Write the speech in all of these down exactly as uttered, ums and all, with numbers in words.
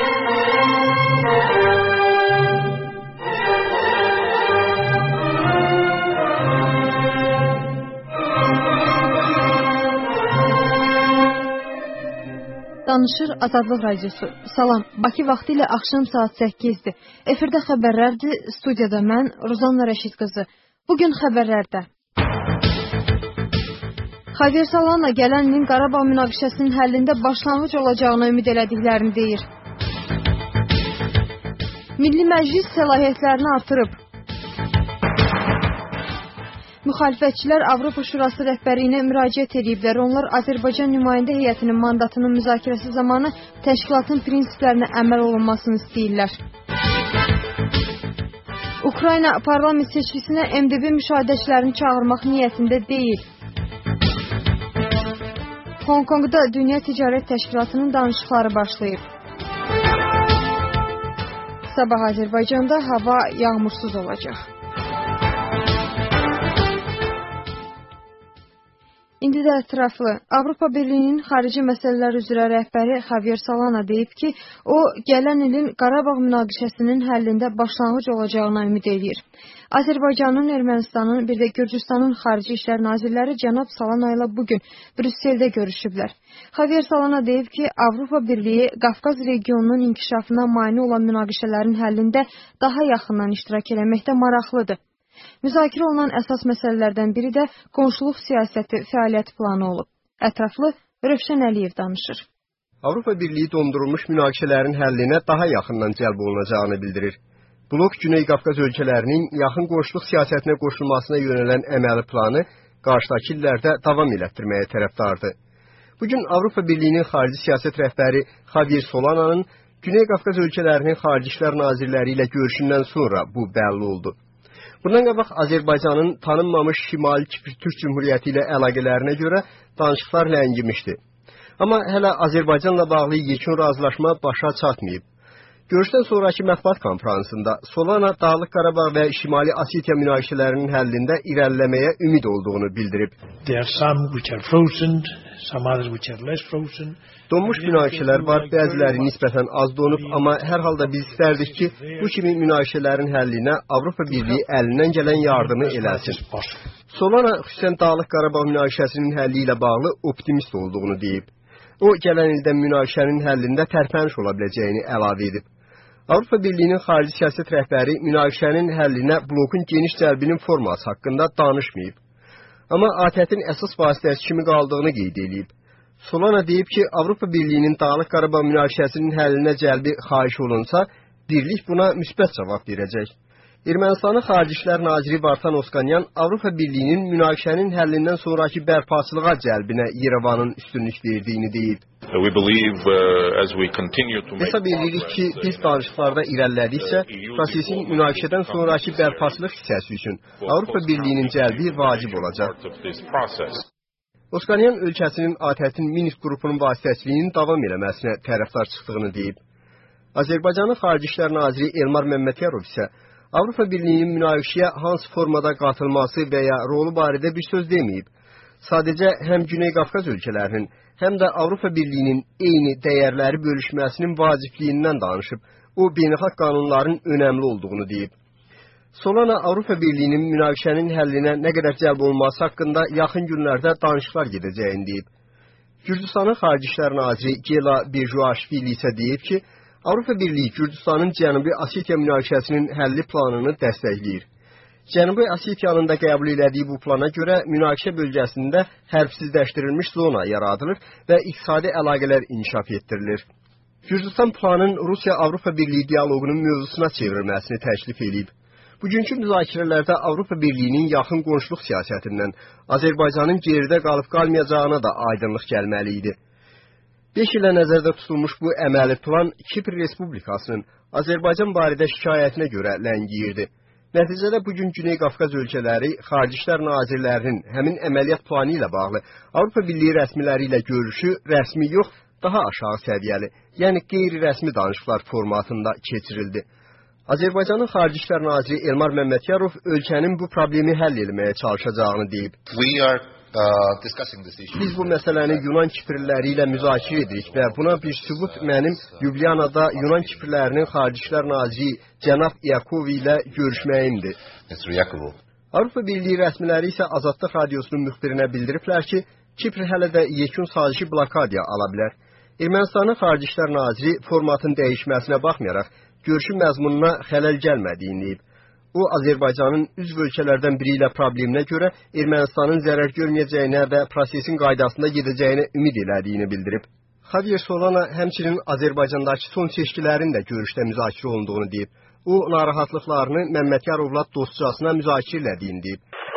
Danışır Azadlıq Radiosu. Salam, Bakı vaxtı ilə axşam saat səkkizdir. Efirdə xəbərlərdir, studiyada mən, Ruzanna Rəşid qızı. Bugün xəbərlərdə. Xavier Solana gələn ilin Qarabağ münaqişəsinin həllində başlanğıc olacağına ümid elədiklərini deyir. Milli Məclis səlahiyyətlərini artırıb. Müxalifətçilər Avropa Şurası rəhbərliyinə müraciət ediblər. Onlar Azərbaycan nümayəndə heyətinin mandatının müzakirəsi zamanı təşkilatın prinsiplərinə əməl olunmasını istəyirlər. Ukrayna parlament seçkisinə M D B müşahidəçilərini çağırmaq niyyətində deyil. Hong Kongda Dünya Ticarət Təşkilatının danışıqları başlayıb. Sabah Azərbaycanda hava yağmursuz olacaq. İndi də ətraflı. Avropa Birliyinin xarici məsələlər üzrə rəhbəri Xavier Solana deyib ki, o, gələn ilin Qarabağ münaqişəsinin həllində başlanğıc olacağına ümid edir. Azərbaycanın, Ermənistanın, bir də Gürcüstanın xarici işlər nazirləri cənab Solana ilə bugün Brüsseldə görüşüblər. Xavier Solana deyib ki, Avropa Birliyi Qafqaz regionunun inkişafına mane olan münaqişələrin həllində daha yaxından iştirak eləməkdə maraqlıdır. Müzakirə olunan əsas məsələlərdən biri də qonşuluq siyasəti fəaliyyət planı olub. Ətraflı Rövşən Əliyev danışır. Avropa Birliyi dondurulmuş münaqişələrin həllinə daha yaxından cəlb olunacağını bildirir. Blok Güney Qafqaz ölkələrinin yaxın qonşuluq siyasətinə qoşulmasına yönələn əməli planı qarşıdakı illərdə davam elətdirməyə tərəfdardır. Bugün Avropa Birliyinin xarici siyasət rəhbəri Xavier Solana'nın Güney Qafqaz ölkələrinin xarici işlər nazirləri ilə görüşündən sonra bu bəlli oldu. Bundan qabaq Azərbaycanın tanınmamış Şimali Kipr Türk Cümhuriyyəti ilə əlaqələrinə görə danışıqlar ləngimişdi. Amma hələ Azərbaycanla bağlı yekun razılaşma başa çatmayıb. Görüşdən sonraki mətbuat konferansında Solana Dağlıq Qarabağ və Şimali Osetiya münaqişələrinin həllində irəliləməyə ümid olduğunu bildirib. Donmuş münaqişələr var, bəziləri nisbətən az donub, amma hər halda biz istərdik ki, bu kimi münaqişələrin həllinə Avropa Birliyi əlindən gələn yardımı eləsin. Solana xüsusən Dağlıq Qarabağ münaqişəsinin həlli ilə bağlı optimist olduğunu deyib. O, gələn ildə münaqişənin həllində tərpəniş ola biləcəyini əlavə edib. Avropa Birliyinin xarici siyasət rəhbəri münaqişənin həllinə blokun geniş cəlbinin forması haqqında danışmayıb. Amma A T Ə-tin əsas vasitəsi kimi qaldığını qeyd edib. Solana deyib ki, Avropa Birliyinin Dağlıq Qarabağ münaqişəsinin həllinə cəlbi xahiş olunsa, birlik buna müsbət cavab verəcək. Ermənistanın Xarici İşlər Naziri Vartan Oskanyan Avropa Birliyinin münaqişənin həllindən sonraki bərpaçılığa cəlbinə Yerevanın üstünlük verdiyini deyib. Hesab edirik ki, biz danışıqlarda irəlilədikcə, prosesin münaqişədən sonraki bərpaçılıq hissəsi üçün Avropa Birliyinin cəlbi vacib olacaq. Oskanyan ölkəsinin A T Ə-tin Minsk qrupunun vasitəçiliyinin davam eləməsinə tərəfdar çıxdığını deyib. Azərbaycanın Xarici İşlər Naziri Elmar Məmmədiyarov isə Avropa Birliyinin münaqişəyə hansı formada qatılması və ya rolu barədə bir söz deməyib. Sadəcə həm Güney Qafqaz ölkələrinin, həm də Avropa Birliyinin eyni dəyərləri bölüşməsinin vacibliyindən danışıb. O, beynəlxalq qanunların önəmli olduğunu deyib. Solana Avropa Birliyinin münaqişənin həllinə nə qədər cəlb olması haqqında yaxın günlərdə danışıqlar gedəcəyini deyib. Gürcüstanın Xarici İşlər Naziri Gela Berjuaşvili isə deyib ki, Avropa Birliyi Gürcüstanın Cənubi Osetiya münaqişəsinin həlli planını dəstəkləyir. Cənubi Osetiyanın da qəbul elədiyi bu plana görə münaqişə bölgəsində hərbsizləşdirilmiş zona yaradılır və iqtisadi əlaqələr inkişaf etdirilir. Gürcüstan planın Rusiya-Avropa Birliyi dialoqunun mövzusuna çevrilməsini təklif edib. Bugünkü müzakirələrdə Avropa Birliyinin yaxın qonşuluq siyasətindən Azərbaycanın geridə qalıb qalmayacağına da aydınlıq gəlməli idi. beş ilə nəzərdə tutulmuş bu əməli plan Kipr Respublikasının Azərbaycan barədə şikayətinə görə ləngiyirdi. Nəticədə bugün Güney Qafqaz ölkələri Xarici İşlər Nazirlərinin həmin əməliyyat planı ilə bağlı Avropa Birliyi rəsmiləri ilə görüşü rəsmi yox, daha aşağı səviyyəli, yəni qeyri-rəsmi danışıqlar formatında keçirildi. Azərbaycanın Xarici İşlər Naziri Elmar Məmmədiyarov ölkənin bu problemi həll etməyə çalışacağını deyib. We are Biz bu məsələni Yunan kipirləri ilə müzakirə edirik və buna bir sübut mənim Ljublyanada Yunan kipirlərinin Xarici İşlər Naziri cənab Iakovi ilə görüşməyimdir. Avropa Birliyi rəsmiləri isə Azadlıq Radiosunun müxbirinə bildiriblər ki, Kipr hələ də yekun sazişi blokadiya ala bilər. Ermənistanın Xarici İşlər Naziri formatın dəyişməsinə baxmayaraq, görüşün məzmununa xələl gəlmədiyini deyib. O, Azərbaycanın üzv ölkələrdən biri ilə probleminə görə Ermənistanın zərər görməyəcəyinə və prosesin qaydasında gedəcəyinə ümid elədiyini bildirib. Xavier Solana həmçinin Azərbaycandakı son seçkilərin də görüşdə müzakirə olunduğunu deyib. O, narahatlıqlarını Məmmədyarovla dostcasına müzakirə elədiyini deyib.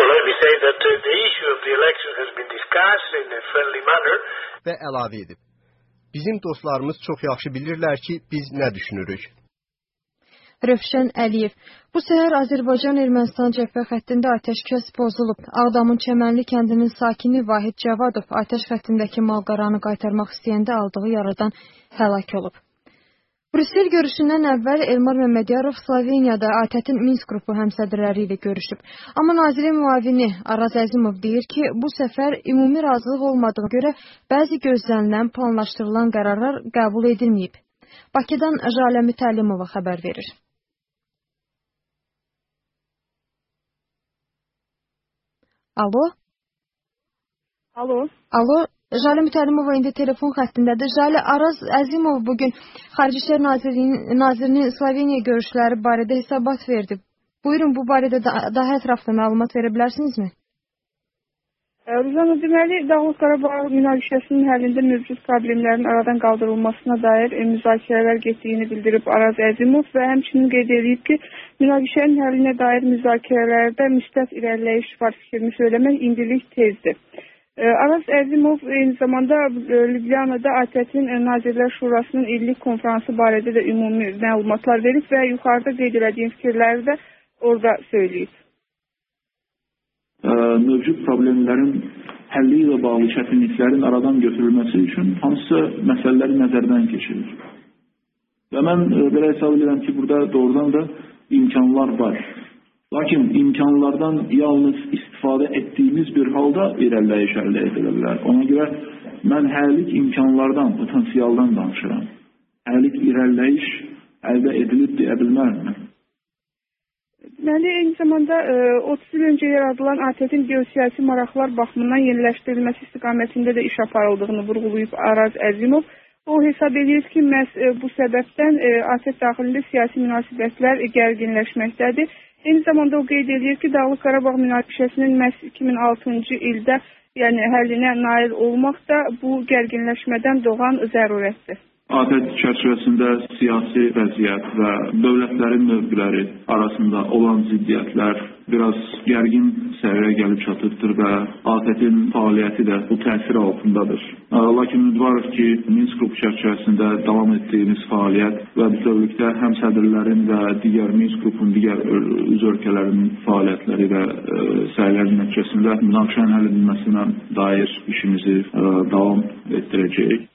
Və əlavə edib. Bizim dostlarımız çox yaxşı bilirlər ki, biz nə düşünürük. Rövşən Əliyev. Bu səhər Azərbaycan-Ermənistan cəbhə xəttində atəşkəs pozulub. Ağdamın Çəmənli kəndinin sakini Vahid Cavadov atəş xəttindəki malqaranı qaytarmaq istəyəndə aldığı yaradan həlak olub. Brüssel görüşündən əvvəl Elmar Məmmədiyarov Sloveniyada ATƏT-in Minsk qrupu həmsədrləri ilə görüşüb. Amma nazirin müavini Araz Əzimov deyir ki, bu səfər ümumi razılıq olmadığı görə bəzi gözlənilən, planlaşdırılan qərarlar qəbul edilməyib. Bakıdan Jalə Mütəllimova xəbər verir. Alo? Alo? Alo? Jalə Mütəllimova indi telefon xəttindədir. Jalə, Araz Əzimov bugün Xarici İşlər Nazirinin, Nazirinin Sloveniya görüşləri barədə hesabat verdi. Buyurun, bu barədə da, daha ətraflı məlumat verə bilərsinizmi? Ruzana, deməli, Dağlıq Qarabağ münaqişəsinin həllində mövcud problemlərin aradan qaldırılmasına dair müzakirələr getdiyini bildirib Araz Əzimov və həmçinin qeyd edib ki, münaqişənin həllinə dair müzakirələrdə müsbət irəliləyiş var fikrini söyləmək indilik tezdir. Araz Əzimov eyni zamanda Ljublyanada ATƏT-in Nazirlər Şurasının illik konfransı barədə də ümumi məlumatlar verib və yuxarıda qeyd edildiyim fikirləri də orada söyləyib. Mövcud problemlərin həlli ilə bağlı çətinliklərin aradan götürülməsi üçün hansısa məsələləri nəzərdən keçirilir. Və mən belə hesab edirəm ki, burada doğrudan da imkanlar var. Lakin imkanlardan yalnız istifadə etdiyimiz bir halda irəliləyiş əldə edilə bilər. Ona görə mən həlik imkanlardan, potensialdan danışıram. Həlik irəliləyiş əldə edilib deyə bilmərəm. Deməli, eyni zamanda otuz il öncə yaradılan ATƏT-in geosiyasi maraqlar baxımından yeniləşdirilməsi istiqamətində də iş aparıldığını vurğulayıb Araz Əzimov. O hesab edir ki, məhz bu səbəbdən ATƏT daxilində siyasi münasibətlər gərginləşməkdədir. Eyni zamanda o qeyd edir ki, Dağlıq Qarabağ münaqişəsinin məhz iki min altıncı ildə yəni həllinə nail olmaq da bu gərginləşmədən doğan zərurətdir. ATƏT çərçivəsində siyasi vəziyyət və dövlətlərin mövqeləri arasında olan ziddiyyətlər biraz gərgin səviyyəyə gəlib çatıbdır və ATƏT-in fəaliyyəti də bu təsir altındadır. Lakin ümidvarıq ki, Minsk qrupu çərçivəsində davam etdiyimiz fəaliyyət və bütövlükdə həm sədrlərin və digər Minsk qrupunun digər üzv ölkələrinin fəaliyyətləri və səylərin nəticəsində münaqişənin həll edilməsinə dair işimizi davam etdirəcəyik.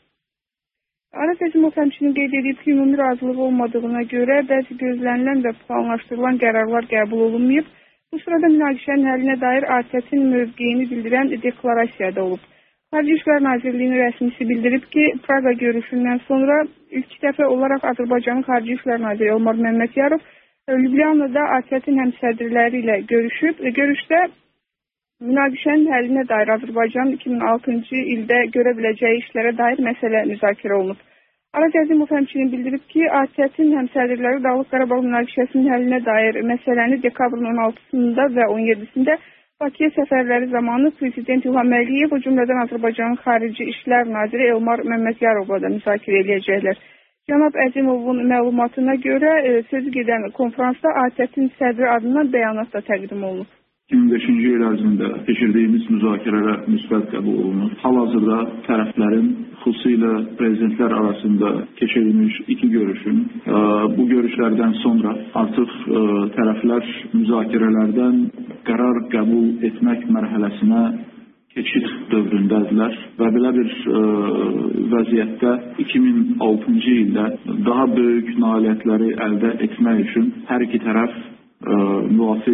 Araz Əzimov həmçinin qeyd edib ki, ümumi razılıq olmadığına görə bəzi gözlənilən və planlaşdırılan qərarlar qəbul olunmayıb. Bu sırada münaqişənin həllinə dair ATƏT-in mövqeyini bildirən deklarasiyada olub. Xarici İşlər Nazirliyinin rəsmisi bildirib ki, Praqa görüşündən sonra ilk dəfə olaraq Azərbaycanın Xarici İşlər Naziri Elmar Məmmədiyarov Ljublyanada ATƏT-in həmsədrləri ilə görüşüb. Görüşdə münaqişənin həllinə dair Azərbaycanın iki min altıncı ildə görə biləcəyi işlərə dair məsələ müzakirə olunub. Araz Əzimov həmçinin bildirib ki, ATƏT-in həmsədrləri Dağlıq Qarabağ münaqişəsinin həllinə dair məsələni dekabrın on altısında və on yedisində Bakıya səfərləri zamanı Prezident İlham Əliyev, o cümlədən Azərbaycanın Xarici İşlər Naziri Elmar Məmmədyarovla da müzakirə edəcəklər. Cənab Əzimovun məlumatına görə sözü gedən konfransda ATƏT-in sədri adından bəyanat da təqdim olunub. iki min beşinci il ərzində keçirdiyimiz müzakirələr müsbət qəbul olunur. Hal-hazırda tərəflərin xüsusilə prezidentlər arasında keçirilmiş iki görüşün bu görüşlərdən sonra artıq tərəflər müzakirələrdən qərar qəbul etmək mərhələsinə keçid dövründədirlər və belə bir ə, vəziyyətdə iki min altıncı ildə daha böyük nailiyyətləri əldə etmək üçün hər iki tərəf ə, müvafiq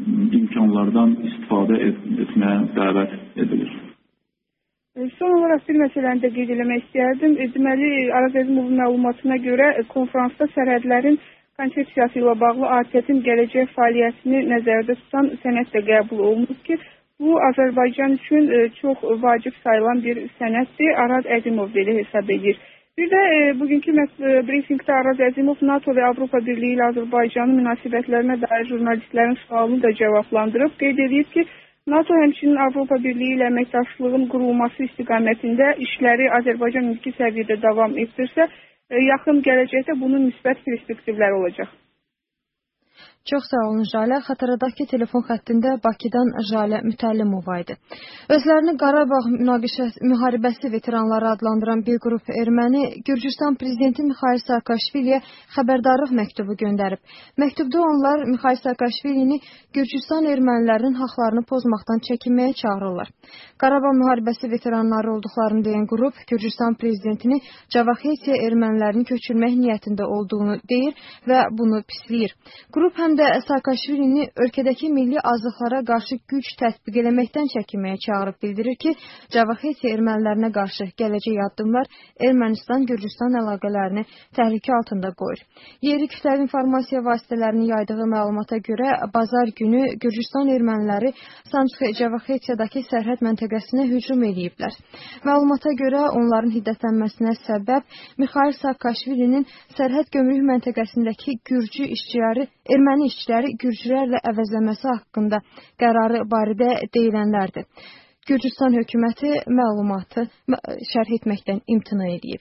imkanlardan istifadə et etməyə dəvət edilir. Son olaraq bir məsələni də qeyd eləmək istəyərdim. Deməli, Araz Əzimovun məlumatına görə konferansda sərhədlərin konsepsiyası ilə bağlı A T Ə-in gələcək fəaliyyətini nəzərdə tutan sənəd də qəbul olunub ki, bu Azərbaycan üçün çox vacib sayılan bir sənəddir. Araz Əzimov belə hesab edir. Bir də e, bugünkü briefingdə Araz Əzimov NATO və Avropa Birliyi ilə Azərbaycanın münasibətlərinə dair jurnalistlərin sualını da cavablandırıb. Qeyd edib ki, NATO həmçinin Avropa Birliyi ilə əməkdaşlığın qurulması istiqamətində işləri Azərbaycan indiki səviyyədə davam etdirsə, yaxın gələcəkdə bunun müsbət perspektivləri olacaq. Çox sağ olun Jalə. Xatırladaq ki, telefon xəttində Bakıdan Jalə Mütəllimova idi. Özlərini Qarabağ müharibəsi veteranları adlandıran bir qrup erməni Gürcüstan prezidenti Mikhail Saakashviliyə xəbərdarlıq məktubu göndərib. Məktubda onlar Mikhail Saakashvilini Gürcüstan ermənilərinin haqlarını pozmaqdan çəkinməyə çağırırlar. Qarabağ müharibəsi veteranları olduqlarını deyən qrup Gürcüstan prezidentini Cavaxetiya ermənilərini köçürmək niyyətində olduğunu deyir və bunu pisləyir. Qrup həm də Saakashvilini ölkədəki milli azlıqlara qarşı güc tətbiq eləməkdən çəkinməyə çağırıb bildirir ki, Cavaxetiya ermənilərinə qarşı gələcək addımlar Ermənistan-Gürcüstan əlaqələrini təhlükə altında qoyur. Yerli kütləvi informasiya vasitələrinin yaydığı məlumata görə bazar günü Gürcüstan erməniləri Sançxi-Cavaxetiyadakı sərhəd məntəqəsinə hücum ediblər. Məlumata görə onların hiddətlənməsinə səbəb Mikhail Saakashvilinin sərhəd gömrük məntəqəsindəki Gürcü işçiləri erməni işçiləri gürcülərlə əvəzləməsi haqqında qərarı barədə deyilənlərdir. Gürcüstan hökuməti məlumatı şərh etməkdən imtina edib.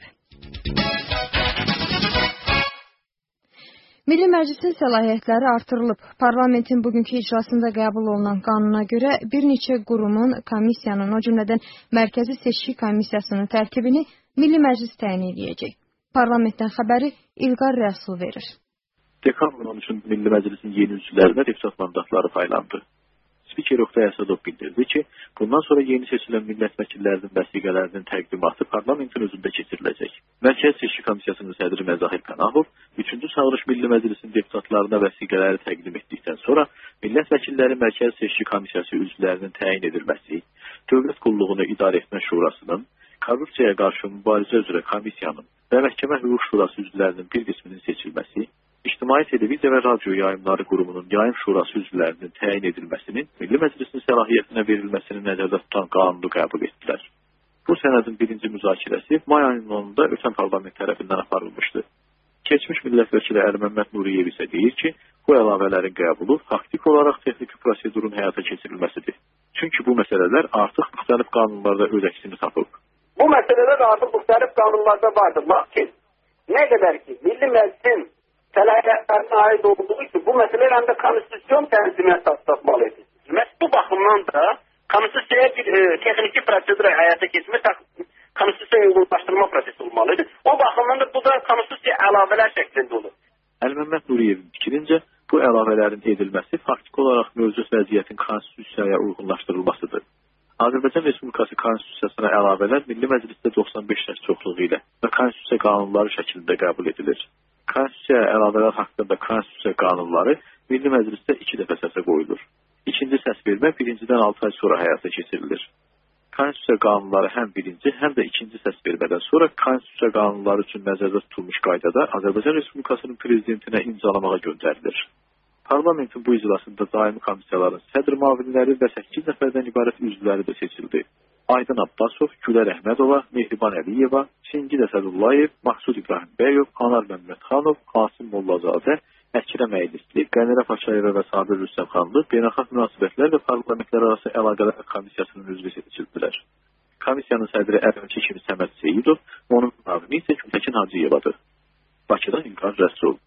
Milli Məclisin səlahiyyətləri artırılıb. Parlamentin bugünkü iclasında qəbul olunan qanuna görə bir neçə qurumun, komissiyanın, o cümlədən Mərkəzi Seçki Komissiyasının tərkibini Milli Məclis təyin edəcək. Parlamentdən xəbəri İlqar Rəsul verir. Dekabrın on üçündə Milli Məclisin yeni üzvlərinə deputat mandatları paylandı. Spiker Oktay Əsadov bildirdi ki, bundan sonra yeni seçilən millət vəkillərinin vəsiqələrinin təqdimatı parlamentin özündə keçiriləcək. Mərkəzi Seçki Komissiyasının sədri Məzahir Pənahov üçüncü çağırış Milli Məclisin deputatlarına vəsiqələri təqdim etdikdən sonra millət vəkilləri Mərkəzi Seçki Komissiyası üzvlərinin təyin edilməsi, Dövlət Qulluğunu İdarə Etmə Şurasının, korrupsiyaya qarşı mübarizə üzrə komissiyanın və Məhkəmə Hüquq Şurası üzvlərinin bir qisminin seçilməsi, İctimai Televiziya və Radio Yayımları Qurumunun Yayım Şurası üzvlərinin təyin edilməsinin Milli Məclisin səlahiyyətinə verilməsini nəzərdə tutan qanunu qəbul etdilər. Bu sənədin birinci müzakirəsi may ayının onunda ötən parlament tərəfindən aparılmışdı. Keçmiş millət vəkili Əli Məmməd Nuriyev isə deyir ki, bu əlavələrin qəbulu faktik olaraq texniki prosedurun həyata keçirilməsidir. Çünki bu məsələlər artıq müxtəlif qanunlarda öz əksini tapıb. Bu məsələlər artıq müxtəlif qanunlarda vardır. Lakin nə qədər ki, Milli Məclisin səlahiyyətlərinə aid olduğu üçün bu məsələlər həm də konstitusyon tənziminə tapmalıdır. Məhz bu baxımdan da konstitusiyaya bir e, texniki prosedura həyata keçmək konstitusiyaya uyğunlaşdırma prosesi olmalıdır. O baxımdan da bu da konstitusiya əlavələr şəklində olur. Əli Məmməd Nuriyevin fikrincə, bu əlavələrin edilməsi faktik olaraq mövcud vəziyyətin konstitusiyaya uyğunlaşdırılmasıdır. Azərbaycan Respublikası konstitusiyasına əlavələr Milli Məclisdə doxsan beş səs çoxluğu ilə və konstitusiya qanunları şəklində qəbul edilir. Konstitusiyaya əlavələr haqqında konstitusiya qanunları Milli Məclisdə iki dəfə səsə qoyulur. İkinci səs vermə birincidən altı ay sonra həyata keçirilir. Konstitusiya qanunları həm birinci, həm də ikinci səs vermədən sonra konstitusiya qanunları üçün nəzərdə tutulmuş qaydada Azərbaycan Respublikasının prezidentinə imzalamağa göndərilir. Parlamentin bu iclasında daimi komissiyaların sədr müavinləri və səkkiz nəfərdən ibarət üzvləri də seçildi. Aydın Abbasov, Gülər Əhmədova, Mehriban Əliyeva, Çingid Əsədullayev, Mahsud İbrahim Bəyov, Anar Məmmədxanov, Asim Mollazadə, Əkrəm Əylisli, Qənirə Paşayeva və Sabir Rüstəmxanlı Beynəlxalq Münasibətlər və Parlamentlər Arası Əlaqələr Komissiyasının üzvü seçildilər. Komissiyanın sədri əvvəlki kimi Səməd Seyidov, onun müavini isə Gültəkin Hacıyevadır. Bakıdan İlqar Rəsul.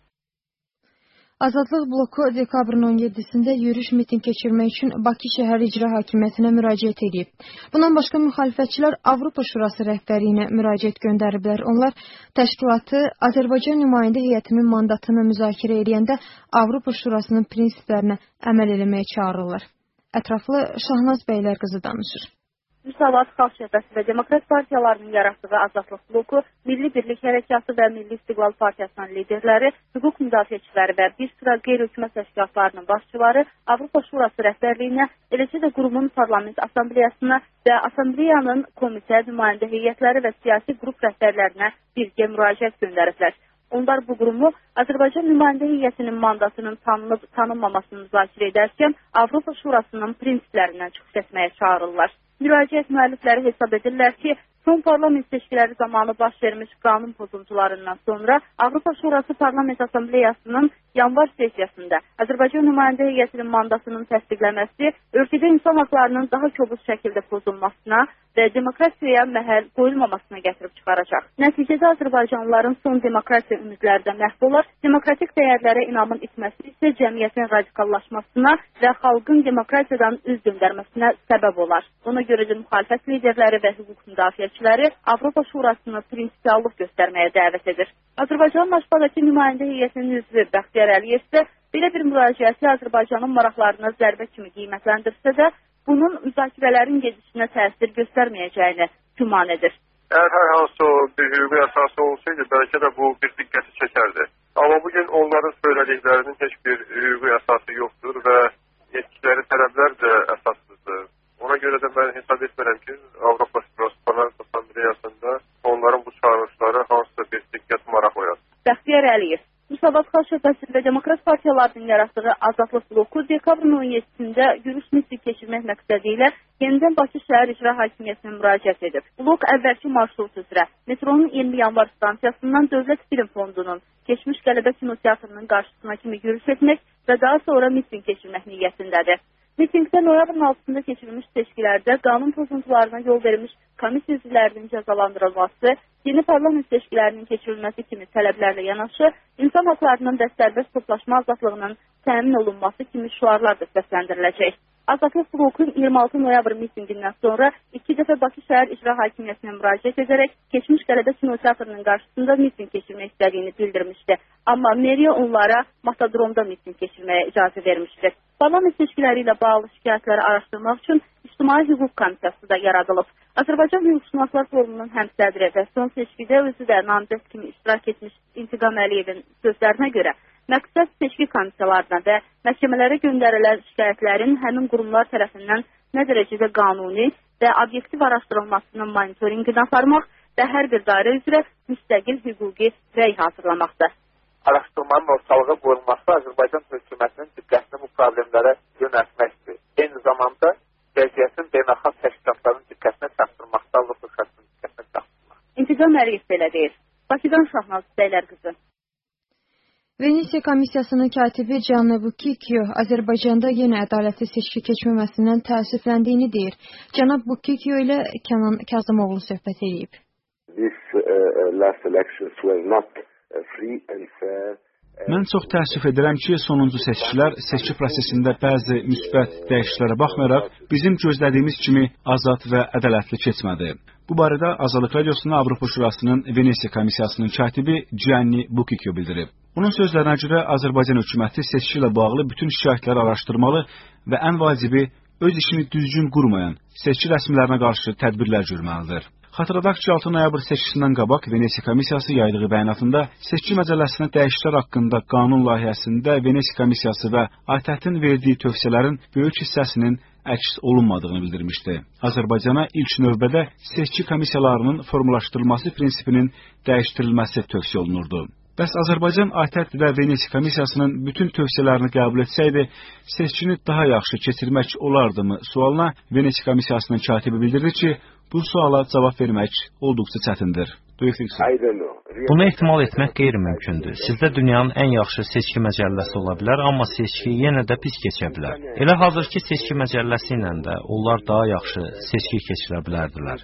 Azadlıq bloku dekabrın on yeddisində yürüyüş miting keçirmək üçün Bakı şəhər icra hakimiyyətinə müraciət edib. Bundan başqa müxalifətçilər Avropa Şurası rəhbərliyinə müraciət göndəriblər. Onlar təşkilatı Azərbaycan nümayəndə heyətinin mandatını müzakirə edəndə Avropa Şurasının prinsiplərinə əməl eləməyə çağırırlar. Ətraflı Şahnaz Bəylər qızı danışır. Müsavat, Xalq Cəbhəsi və Demokrat partiyalarının yaratdığı Azadlıq bloku, Milli Birlik Hərəkatı və Milli İstiqlal Partiyasının liderləri, hüquq müdafiəçiləri və bir sıra qeyri-hökumət təşkilatlarının başçıları Avropa Şurası rəhbərliyinə, eləcə də qurumun parlament assambleyasına və assambleyanın komitə, nümayəndə heyətləri və siyasi qrup rəhbərlərinə birgə müraciət göndəriblər. Onlar bu qurumu Azərbaycan nümayəndə heyətinin mandatının tanınıb tanınmamasını müzakirə edərkən Avropa Şurasının prinsiplərindən çıxış etməyə çağırırlar. Müraciət müəllifləri hesab edirlər ki, son parlament seçkiləri zamanı baş vermiş qanun pozuntularından sonra Avropa Şurası Parlament Assambleyasının yanvar sessiyasında Azərbaycan nümayəndə heyətinin mandatının təsdiqləməsi ölkədə insan haqlarının daha kobud şəkildə pozulmasına və demokratiyaya məhəl qoyulmamasına gətirib çıxaracaq. Nəticədə Azərbaycanlıların son demokratiya ümidləri də məhv olar, demokratik dəyərlərə inamın itməsi isə cəmiyyətin radikallaşmasına və xalqın demokratiyadan üz döndərməsinə səbəb olar. Ona görə də müxalifət liderləri və hüquq müdafiəçiləri Avropa Şurasını prinsipiallıq göstərməyə dəvət edir. Azərbaycanın Aşbadakı nümayəndə heyətinin üzvü Bəxtiyar Əliyev isə belə bir müraciəti Azərbaycanın maraqlarına zərbə kimi qiymətləndirsə də, bunun müzakirələrin gedişinə təsir göstərməyəcəyini güman edir. Əgər hər hansı bir hüquqi əsası olsaydı, bəlkə də bu bir diqqəti çəkərdi. Amma bugün onların söylədiklərinin heç bir hüquqi əsası yoxdur və etkiləri tələblər də əsassızdır. Ona görə də mən hesab etmirəm ki, Avropa Şurası Parlament Assambleyasında onların bu çağırışları hansısa bir diqqət maraq oyasın. Bəxtiyar Əliyev, Müsavat, Xalq Cəbhəsi və Demokrat partiyalarının yaratdığı Azadlıq bloku dekabrın on yeddisində yürüş miting keçirmək məqsədi ilə yenidən Bakı şəhər icra hakimiyyətinə müraciət edib. Blok əvvəlki marşrut üzrə metronun iyirmi yanvar stansiyasından Dövlət Film Fondunun keçmiş Qələbə kinoteatrının qarşısına kimi yürüş etmək və daha sonra miting keçirmək niyyətindədir. Mitingdə noyabrın altısında keçirilmiş seçkilərdə qanun pozuntularına yol verilmiş komissiya üzvlərinin cəzalandırılması, yeni parlament seçkilərinin keçirilməsi kimi tələblərlə yanaşı, insan haqlarının və sərbəst toplaşma azadlığının təmin olunması kimi şüarlar da səsləndiriləcək. Azadlıq blokun iyirmi altı noyabr mitingindən sonra iki dəfə Bakı şəhər icra hakimiyyətinə müraciət edərək keçmiş Qələbə kinoteatrının qarşısında miting keçirmək istədiyini bildirmişdi. Amma meriya onlara Matadromda miting keçirməyə icazə vermişdir. Parlament seçkiləri ilə bağlı şikayətləri araşdırmaq üçün İctimai Hüquq Komissiyası da yaradılıb. Azərbaycan Hüquqşünaslar Forumunun həmsədri və son seçkidə özü də namizəd kimi iştirak etmiş İntiqam Əliyevin sözlərinə görə, məqsəd seçki komissiyalarına və məhkəmələrə göndərilən şikayətlərin həmin qurumlar tərəfindən nə dərəcədə qanuni və obyektiv araşdırılmasının monitorinqini aparmaq və hər bir dairə üzrə müstəqil hüquqi rəy hazırlamaqdır. Araşdırmanın ortalığa qoyulması Azərbaycan hökumətinin diqqətini bu problemlərə yönəltməkdir. Eyni zamanda vəziyyətin beynəlxalq təşkilatların diqqətinə çatdırmaqda, Avropa Şurasının diqqətinə çatdırmaq. İntiqam Əliyev belə deyir. Bakıdan Şahnaz Bəylər qızı. Venesiya Komissiyasının katibi Gianni Bucchicchio Azərbaycanda yenə ədalətli seçki keçməməsindən təəssüfləndiyini deyir. Cənab Bucchicchio ilə Kənan Kazımoğlu söhbət edib. This uh, last elections were not free and fair. Mən çox təəssüf edirəm ki, sonuncu seçkilər seçki prosesində bəzi müsbət dəyişikliklərə baxmayaraq bizim gözlədiyimiz kimi azad və ədalətli keçmədi. Bu barədə Azadlıq Radiosuna Avropa Şurasının Venesiya Komissiyasının katibi Gianni Bucchicchio bildirib. Onun sözlərinə görə Azərbaycan hökuməti seçki ilə bağlı bütün şikayətləri araşdırmalı və ən vacibi öz işini düzgün qurmayan seçki rəsmilərinə qarşı tədbirlər görməlidir. Xatırladaq ki, altı noyabr seçkisindən qabaq Venesiya Komissiyası yaydığı bəyanatında seçki məcəlləsinə dəyişikliklər haqqında qanun layihəsində Venesiya Komissiyası və A T Ə-tin verdiyi tövsiyələrin böyük hissəsinin əks olunmadığını bildirmişdi. Azərbaycana ilk növbədə seçki komissiyalarının formalaşdırılması prinsipinin dəyişdirilməsi tövsiyə olunurdu. Bəs Azərbaycan A T Ə və Venesiya Komissiyasının bütün tövsiyələrini qəbul etsəydi, seçkini daha yaxşı keçirmək olardımı sualına Venesiya Komissiyasının katibi bildirdi ki, bu suala cavab vermək olduqca çətindir. Bunu ehtimal etmək qeyri-mümkündür. Sizdə dünyanın ən yaxşı seçki məcəlləsi ola bilər, amma seçki yenə də pis keçə bilər. Elə hazırki seçki məcəlləsi ilə də onlar daha yaxşı seçki keçirə bilərdilər.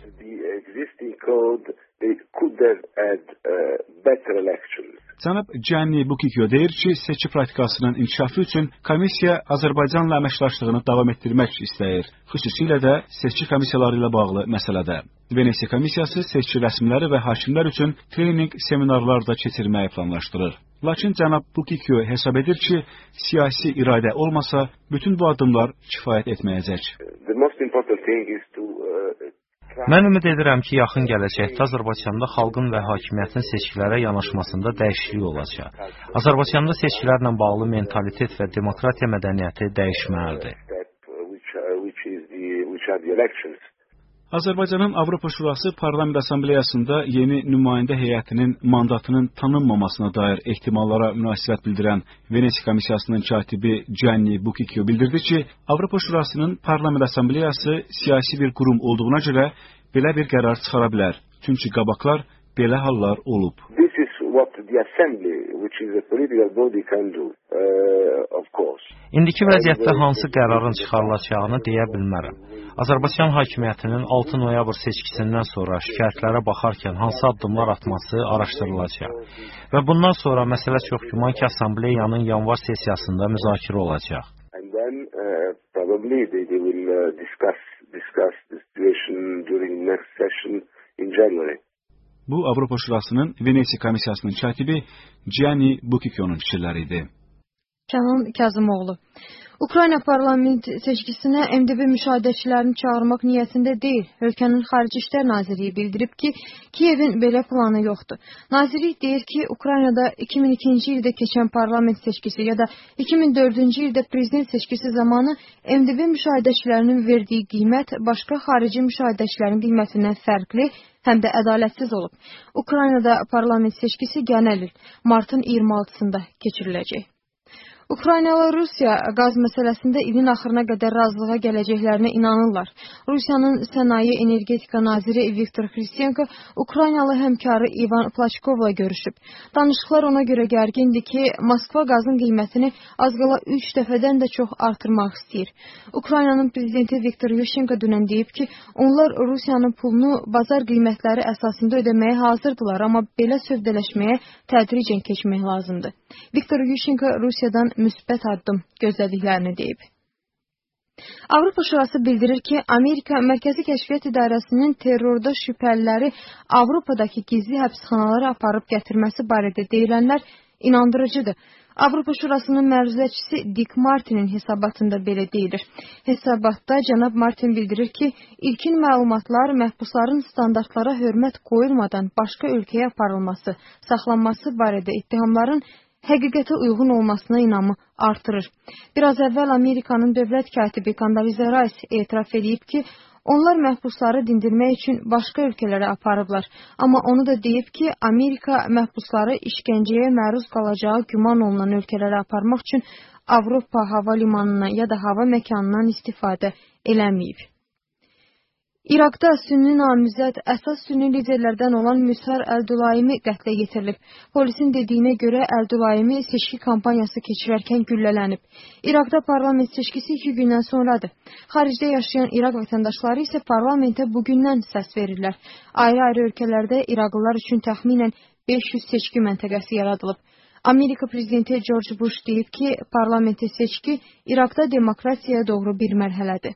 Cənab Gianni Bucchicchio deyir ki, seçki praktikasının inkişafı üçün komissiya Azərbaycanla əməkdaşlığını davam etdirmək istəyir, xüsusilə də seçki komissiyaları ilə bağlı məsələdə. Venesiya Komissiyası seçki rəsmiləri və hakimlər üçün trening seminarlar da keçirməyi planlaşdırır. Lakin cənab Bukikyo hesab edir ki, siyasi iradə olmasa, bütün bu addımlar kifayət etməyəcək. Mən ümid edirəm ki, yaxın gələcəkdə Azərbaycanda xalqın və hakimiyyətin seçkilərə yanaşmasında dəyişiklik olacaq. Azərbaycanda seçkilərlə bağlı mentalitet və demokratiya mədəniyyəti dəyişməlidir. Azərbaycanın Avropa Şurası Parlament Assambleyasında yeni nümayəndə heyətinin mandatının tanınmamasına dair ehtimallara münasibət bildirən Venesiya Komissiyasının katibi Gianni Bukikyo bildirdi ki, Avropa Şurasının Parlament Assambleyası siyasi bir qurum olduğuna görə belə bir qərar çıxara bilər. Çünki qabaqlar belə hallar olub. İndiki vəziyyətdə hansı qərarın çıxarılacağını deyə bilmərəm. Azərbaycan hakimiyyətinin altı noyabr seçkisindən sonra şikayətlərə baxarkən hansı addımlar atması araşdırılacaq. Və bundan sonra məsələ çox güman ki, Assambleyanın yanvar sessiyasında müzakirə olacaq. Bu, Avropa Şurasının Venesiya Komissiyasının katibi Gianni Bukikyo'nun fikirləri idi. Kənan Kazımoğlu. Ukrayna parlament seçkisinə M D B müşahidəçilərini çağırmaq niyyətində deyil. Ölkənin Xarici İşlər Nazirliyi bildirib ki, Kiyevin belə planı yoxdur. Nazirlik deyir ki, Ukraynada iki min ikinci ildə keçən parlament seçkisi ya da iki min dördüncü ildə prezident seçkisi zamanı M D B müşahidəçilərinin verdiyi qiymət başqa xarici müşahidəçilərin qiymətindən fərqli, həm də ədalətsiz olub. Ukraynada parlament seçkisi gələn il martın iyirmi altısında keçiriləcək. Ukraynalı Rusiya qaz məsələsində ilin axırına qədər razılığa gələcəklərinə inanırlar. Rusiyanın Sənaye Energetika naziri Viktor Xristenko Ukraynalı həmkarı İvan Plaçkovla görüşüb. Danışıqlar ona görə gərgindir ki, Moskva qazın qiymətini az qala üç dəfədən də çox artırmaq istəyir. Ukraynanın prezidenti Viktor Yushchenko dünən deyib ki, onlar Rusiyanın pulunu bazar qiymətləri əsasında ödəməyə hazırdılar, amma belə sövdələşməyə tədricən keçmək lazımdır. Viktor Yushchenko Rusiyadan müsbət addım gözlədiklərini deyib. Avropa Şurası bildirir ki, Amerika Mərkəzi Kəşfiyyat İdarəsinin terrorda şübhəliləri Avropadakı gizli həbsxanalara aparıb gətirməsi barədə deyilənlər inandırıcıdır. Avropa Şurasının məruzəçisi Dick Martin'in hesabatında belə deyilir. Hesabatda cənab Martin bildirir ki, ilkin məlumatlar məhbusların standartlara hörmət qoyulmadan başqa ölkəyə aparılması, saxlanması barədə ittihamların həqiqətə uyğun olmasına inamı artırır. Biraz əvvəl Amerikanın dövlət katibi Condoleezza Rice etiraf edib ki, onlar məhbusları dindirmək üçün başqa ölkələrə aparıblar. Amma onu da deyib ki, Amerika məhbusları işgəncəyə məruz qalacağı güman olunan ölkələrə aparmaq üçün Avropa hava limanına ya da hava məkanından istifadə eləməyib. İraqda sünni namizəd əsas sünni liderlərdən olan Müsar Əl-Dulaymi qətlə yetirilib. Polisin dediyinə görə Əl-Dulaymi seçki kampaniyası keçirərkən güllələnib. İraqda parlament seçkisi iki gündən sonradır. Xaricdə yaşayan İraq vətəndaşları isə parlamentə bugündən səs verirlər. Ayrı-ayrı ölkələrdə İraqlılar üçün təxminən beş yüz seçki məntəqəsi yaradılıb. Amerika prezidenti George Bush deyib ki, parlamenti seçki İraqda demokratiyaya doğru bir mərhələdir.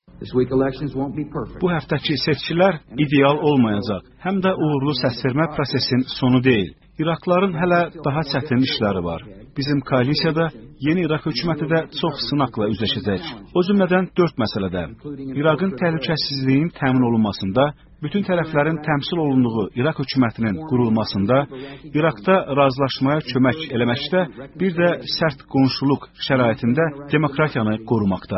Bu həftəki seçkilər ideal olmayacaq, həm də uğurlu səsvermə prosesin sonu deyil. İraqlıların hələ daha çətin işləri var. Bizim koalisiyada yeni İraq hökuməti də çox sınaqla üzləşəcək. O cümlədən dörd məsələdə. İraqın təhlükəsizliyinin təmin olunmasında, bütün tərəflərin təmsil olunduğu İraq hökumətinin qurulmasında, İraqda razılaşmaya kömək eləməkdə, bir də sərt qonşuluq şəraitində demokratiyanı qorumaqda.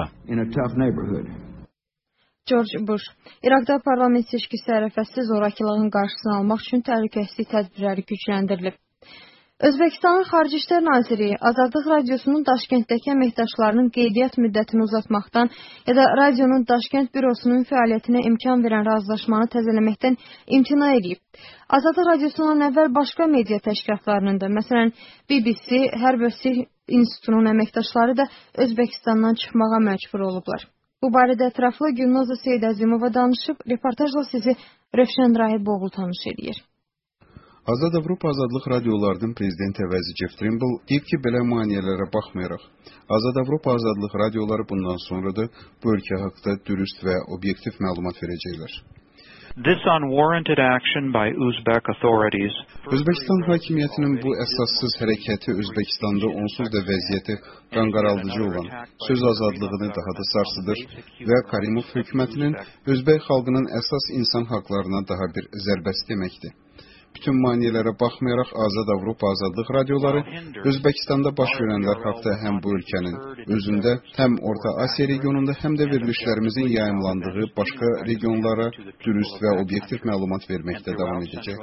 George Bush, İraqda parlament seçkisi ərəfəsi zorakılığın qarşısını almaq üçün təhlükəsizlik tədbirləri gücləndirilib. Özbəkistanın Xarici İşlər Nazirliyi Azadlıq Radiosunun Daşkənddəki əməkdaşlarının qeydiyyat müddətini uzatmaqdan ya da radionun Daşkənd bürosunun fəaliyyətinə imkan verən razılaşmanı təzələməkdən imtina edib. Azadlıq Radiosundan əvvəl başqa media təşkilatlarının da, məsələn, B B C, Hərb və Sirh İnstitutunun əməkdaşları da Özbəkistandan çıxmağa məcbur olublar. Bu barədə ətraflı Gülnoza Seyid Əzimova danışıb, reportajla sizi Rövşən Rahiboğlu tanış edir. Azad Avropa Azadlıq radiolarının prezidenti əvəzi Jeff Trimble deyib ki, belə maneələrə baxmayaraq, Azad Avropa Azadlıq radioları bundan sonra da bu ölkə haqda dürüst və obyektiv məlumat verəcəklər. This unwarranted action by Uzbek authorities. Özbekistan hakimiyyətinin bu əsassız hərəkəti Özbəkistanda onsuz da vəziyyəti qanqaraldıcı olan söz azadlığını daha da sarsıdır və Karimov hökumətinin Özbək xalqının əsas insan haqlarına daha bir zərbəsi deməkdir. Bütün maneələrə baxmayaraq Azad Avropa Azadlıq radioları Özbəkistanda baş verənlər haqda həm bu ölkənin özündə, həm Orta Asiya regionunda, həm də verilişlərimizin yayımlandığı başqa regionlara dürüst və obyektiv məlumat verməkdə davam edəcək.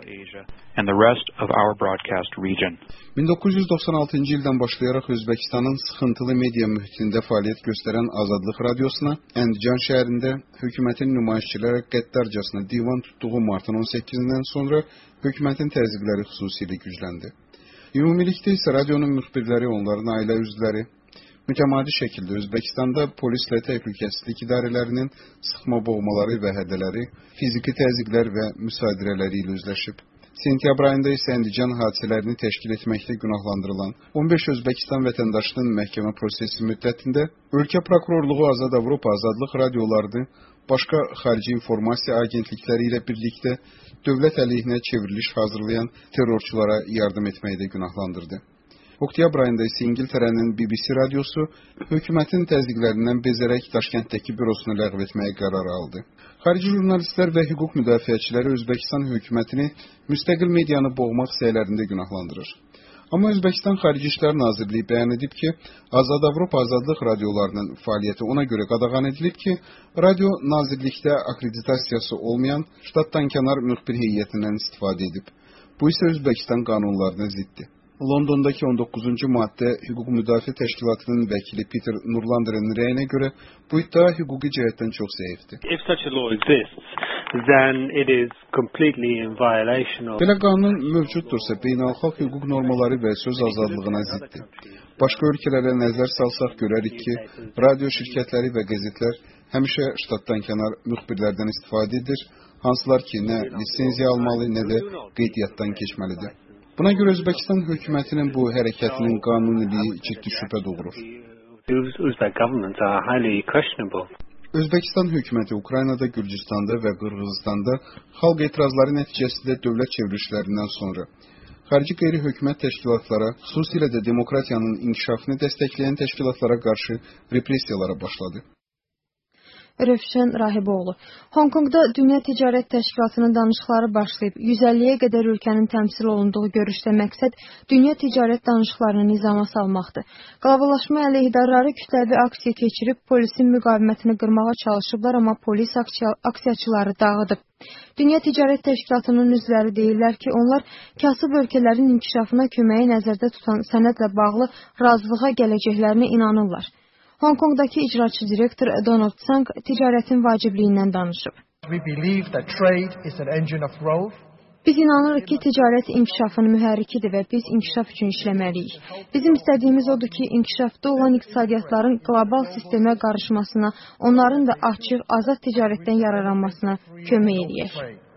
min doqquz yüz doxsan altıncı ildən başlayaraq Özbəkistanın sıxıntılı media mühitində fəaliyyət göstərən Azadlıq radiosuna Əndican şəhərində hökumətin nümayişçilərə qəddarcasına divan tutduğu martın on səkkizindən sonra hökumətin təzyiqləri xüsusilə gücləndi. Ümumilikdə isə radionun müxbirləri, onların ailə üzvləri mütəmadi şəkildə Özbəkistanda polislə təhlükəsizlik idarələrinin sıxma boğmaları və hədələri, fiziki təzyiqlər və müsadirələri ilə üzləşib. Sentyabr ayında isə Əndican hadisələrini təşkil etməkdə günahlandırılan on beş Özbəkistan vətəndaşının məhkəmə prosesi müddətində ölkə prokurorluğu Azad Avropa Azadlıq radiolarını başqa xarici informasiya agentlikləri ilə birlikdə dövlət əleyhinə çevriliş hazırlayan terrorçulara yardım etməkdə günahlandırdı. Oktyabr ayında isə İngiltərənin B B C radiosu hökumətin təzyiqlərindən bezərək Daşkənddəki bürosunu ləğv etməyə qərar aldı. Xarici jurnalistlər və hüquq müdafiəçiləri Özbəkistan hökumətini müstəqil medianı boğmaq səylərində günahlandırır. Amma Özbəkistan Xarici İşlər Nazirliyi bəyan edib ki, Azad Avropa Azadlıq radiolarının fəaliyyəti ona görə qadağan edilib ki, radio nazirlikdə akreditasiyası olmayan ştatdan kənar müxbir heyətindən istifadə edib. Bu isə Özbəkistan qanunlarına ziddir. Londondakı on doqquzuncu maddə Hüquq Müdafiə Təşkilatının vəkili Peter Nurlander'in rəyinə görə bu iddia hüquqi cəhətdən çox zəifdir. Belə qanun mövcuddursa, beynəlxalq hüquq normaları və söz azadlığına ziddir. Başqa ölkələrə nəzər salsaq görərik ki, radio şirkətləri və qəzetlər həmişə ştatdan kənar müxbirlərdən istifadə edir, hansılar ki, nə lisenziya almalı, nə də qeydiyyatdan keçməlidir. Buna görə Özbəkistan hökumətinin bu hərəkətinin qanuniliyi ciddi şübhə doğurur. Özbəkistan hökuməti Ukraynada, Gürcüstanda və Qırğızstanda xalq etirazları nəticəsində dövlət çevrilişlərindən sonra xarici qeyri-hökumət təşkilatlara, xüsusilə də demokratiyanın inkişafını dəstəkləyən təşkilatlara qarşı repressiyalara başladı. Rövşən Rahiboğlu. Honkonqda Dünya Ticarət Təşkilatının danışıqları başlayıb. yüz əlliyə qədər ölkənin təmsil olunduğu görüşdə məqsəd dünya ticarət danışıqlarını nizama salmaqdır. Qloballaşma əleyhidarları kütləvi aksiya keçirib polisin müqavimətini qırmağa çalışıblar, amma polis aksiyaçıları dağıdıb. Dünya Ticarət Təşkilatının üzvləri deyirlər ki, onlar kasıb ölkələrin inkişafına köməyi nəzərdə tutan sənədlə bağlı razılığa gələcəklərinə inanırlar. Honkonqdakı icraçı direktor Donald Tsang ticarətin vacibliyindən danışıb. Biz inanırıq ki, ticarət inkişafın mühərrikidir və biz inkişaf üçün işləməliyik. Bizim istədiyimiz odur ki, inkişafda olan iqtisadiyyatların qlobal sistemə qarışmasına, onların da açıq, azad ticarətdən yararlanmasına kömək edək.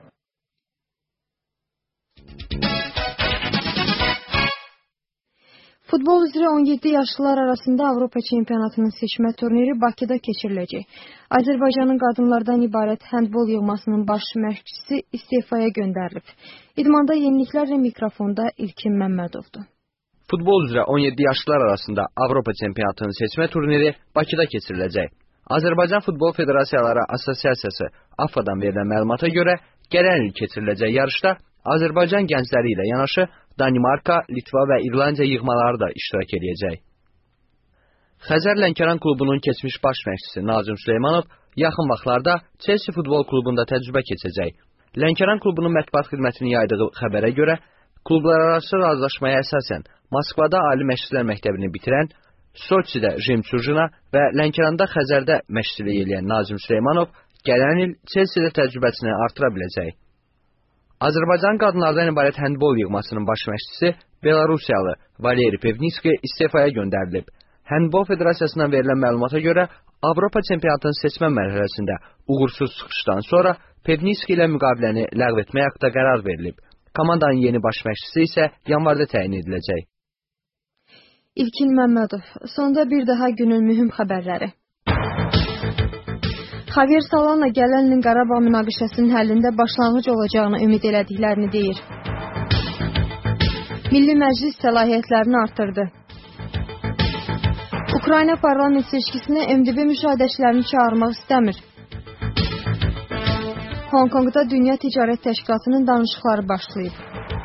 Futbol üzrə on yeddi yaşlılar arasında Avropa çempionatının seçmə turniri Bakıda keçiriləcək. Azərbaycanın qadınlardan ibarət handbol yığmasının baş məşqçisi istefaya göndərilib. İdmanda yeniliklərlə mikrofonda İlkin Məmmədovdur. Futbol üzrə on yeddi yaşlılar arasında Avropa çempionatının seçmə turniri Bakıda keçiriləcək. Azərbaycan Futbol Federasiyaları Assosiasiyası A F A-dan verilən məlumata görə gələn il keçiriləcək yarışda Azərbaycan gəncləri ilə yanaşı Danimarka, Litva və İrlandiya yığmaları da iştirak edəcək. Xəzər Lənkəran klubunun keçmiş baş məşqçisi Nazim Süleymanov yaxın vaxtlarda Chelsea futbol klubunda təcrübə keçəcək. Lənkəran klubunun mətbuat xidmətinin yaydığı xəbərə görə klublararası razılaşmaya əsasən Moskvada Ali Məşqçilər Məktəbini bitirən, Soçidə Jemçurjina və Lənkəranda Xəzərdə məşqçilik edən Nazim Süleymanov gələn il Chelsea-də təcrübəsini artıra biləcək. Azərbaycan qadınlardan ibarət handbol yığmasının baş məşqçisi Belarusiyalı Valeri Pevniski istefaya göndərilib. Handbol Federasiyasından verilən məlumata görə Avropa çempionatının seçmə mərhələsində uğursuz çıxışdan sonra Pevniski ilə müqaviləni ləğv etmək haqqında qərar verilib. Komandanın yeni baş məşqçisi isə yanvarda təyin ediləcək. İlkin Məmmədov. Sonda bir daha günün mühüm xəbərləri. Xavier Solana gələn ilin Qarabağ münaqişəsinin həllində başlanğıc olacağını ümid elədiklərini deyir. Milli Məclis səlahiyyətlərini artırdı. Ukrayna parlament seçkisinə M D B müşahidəçilərini çağırmaq istəmir. Hong Kongda Dünya Ticarət Təşkilatının danışıqları başlayıb.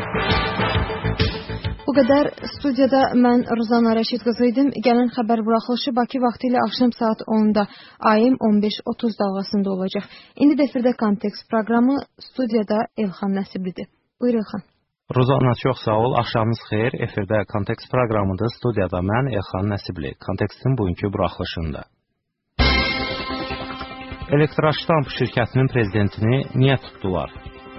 Bu qədər. Studiyada mən Ruzana Rəşid qızı idim. Gələn xəbər buraxılışı Bakı vaxtı ilə axşam saat onda A M on beş otuz dalğasında olacaq. İndi də efirdə Kontekst proqramı, studiyada Elxan Nəsiblidir. Buyur Elxan. Ruzana, çox sağ ol. Axşamınız xeyir. Efirdə Kontekst proqramıdır. Studiyada mən Elxan Nəsibli. Kontekstin bugünkü buraxılışında. Elektroştamp şirkətinin prezidentini niyə tutdular?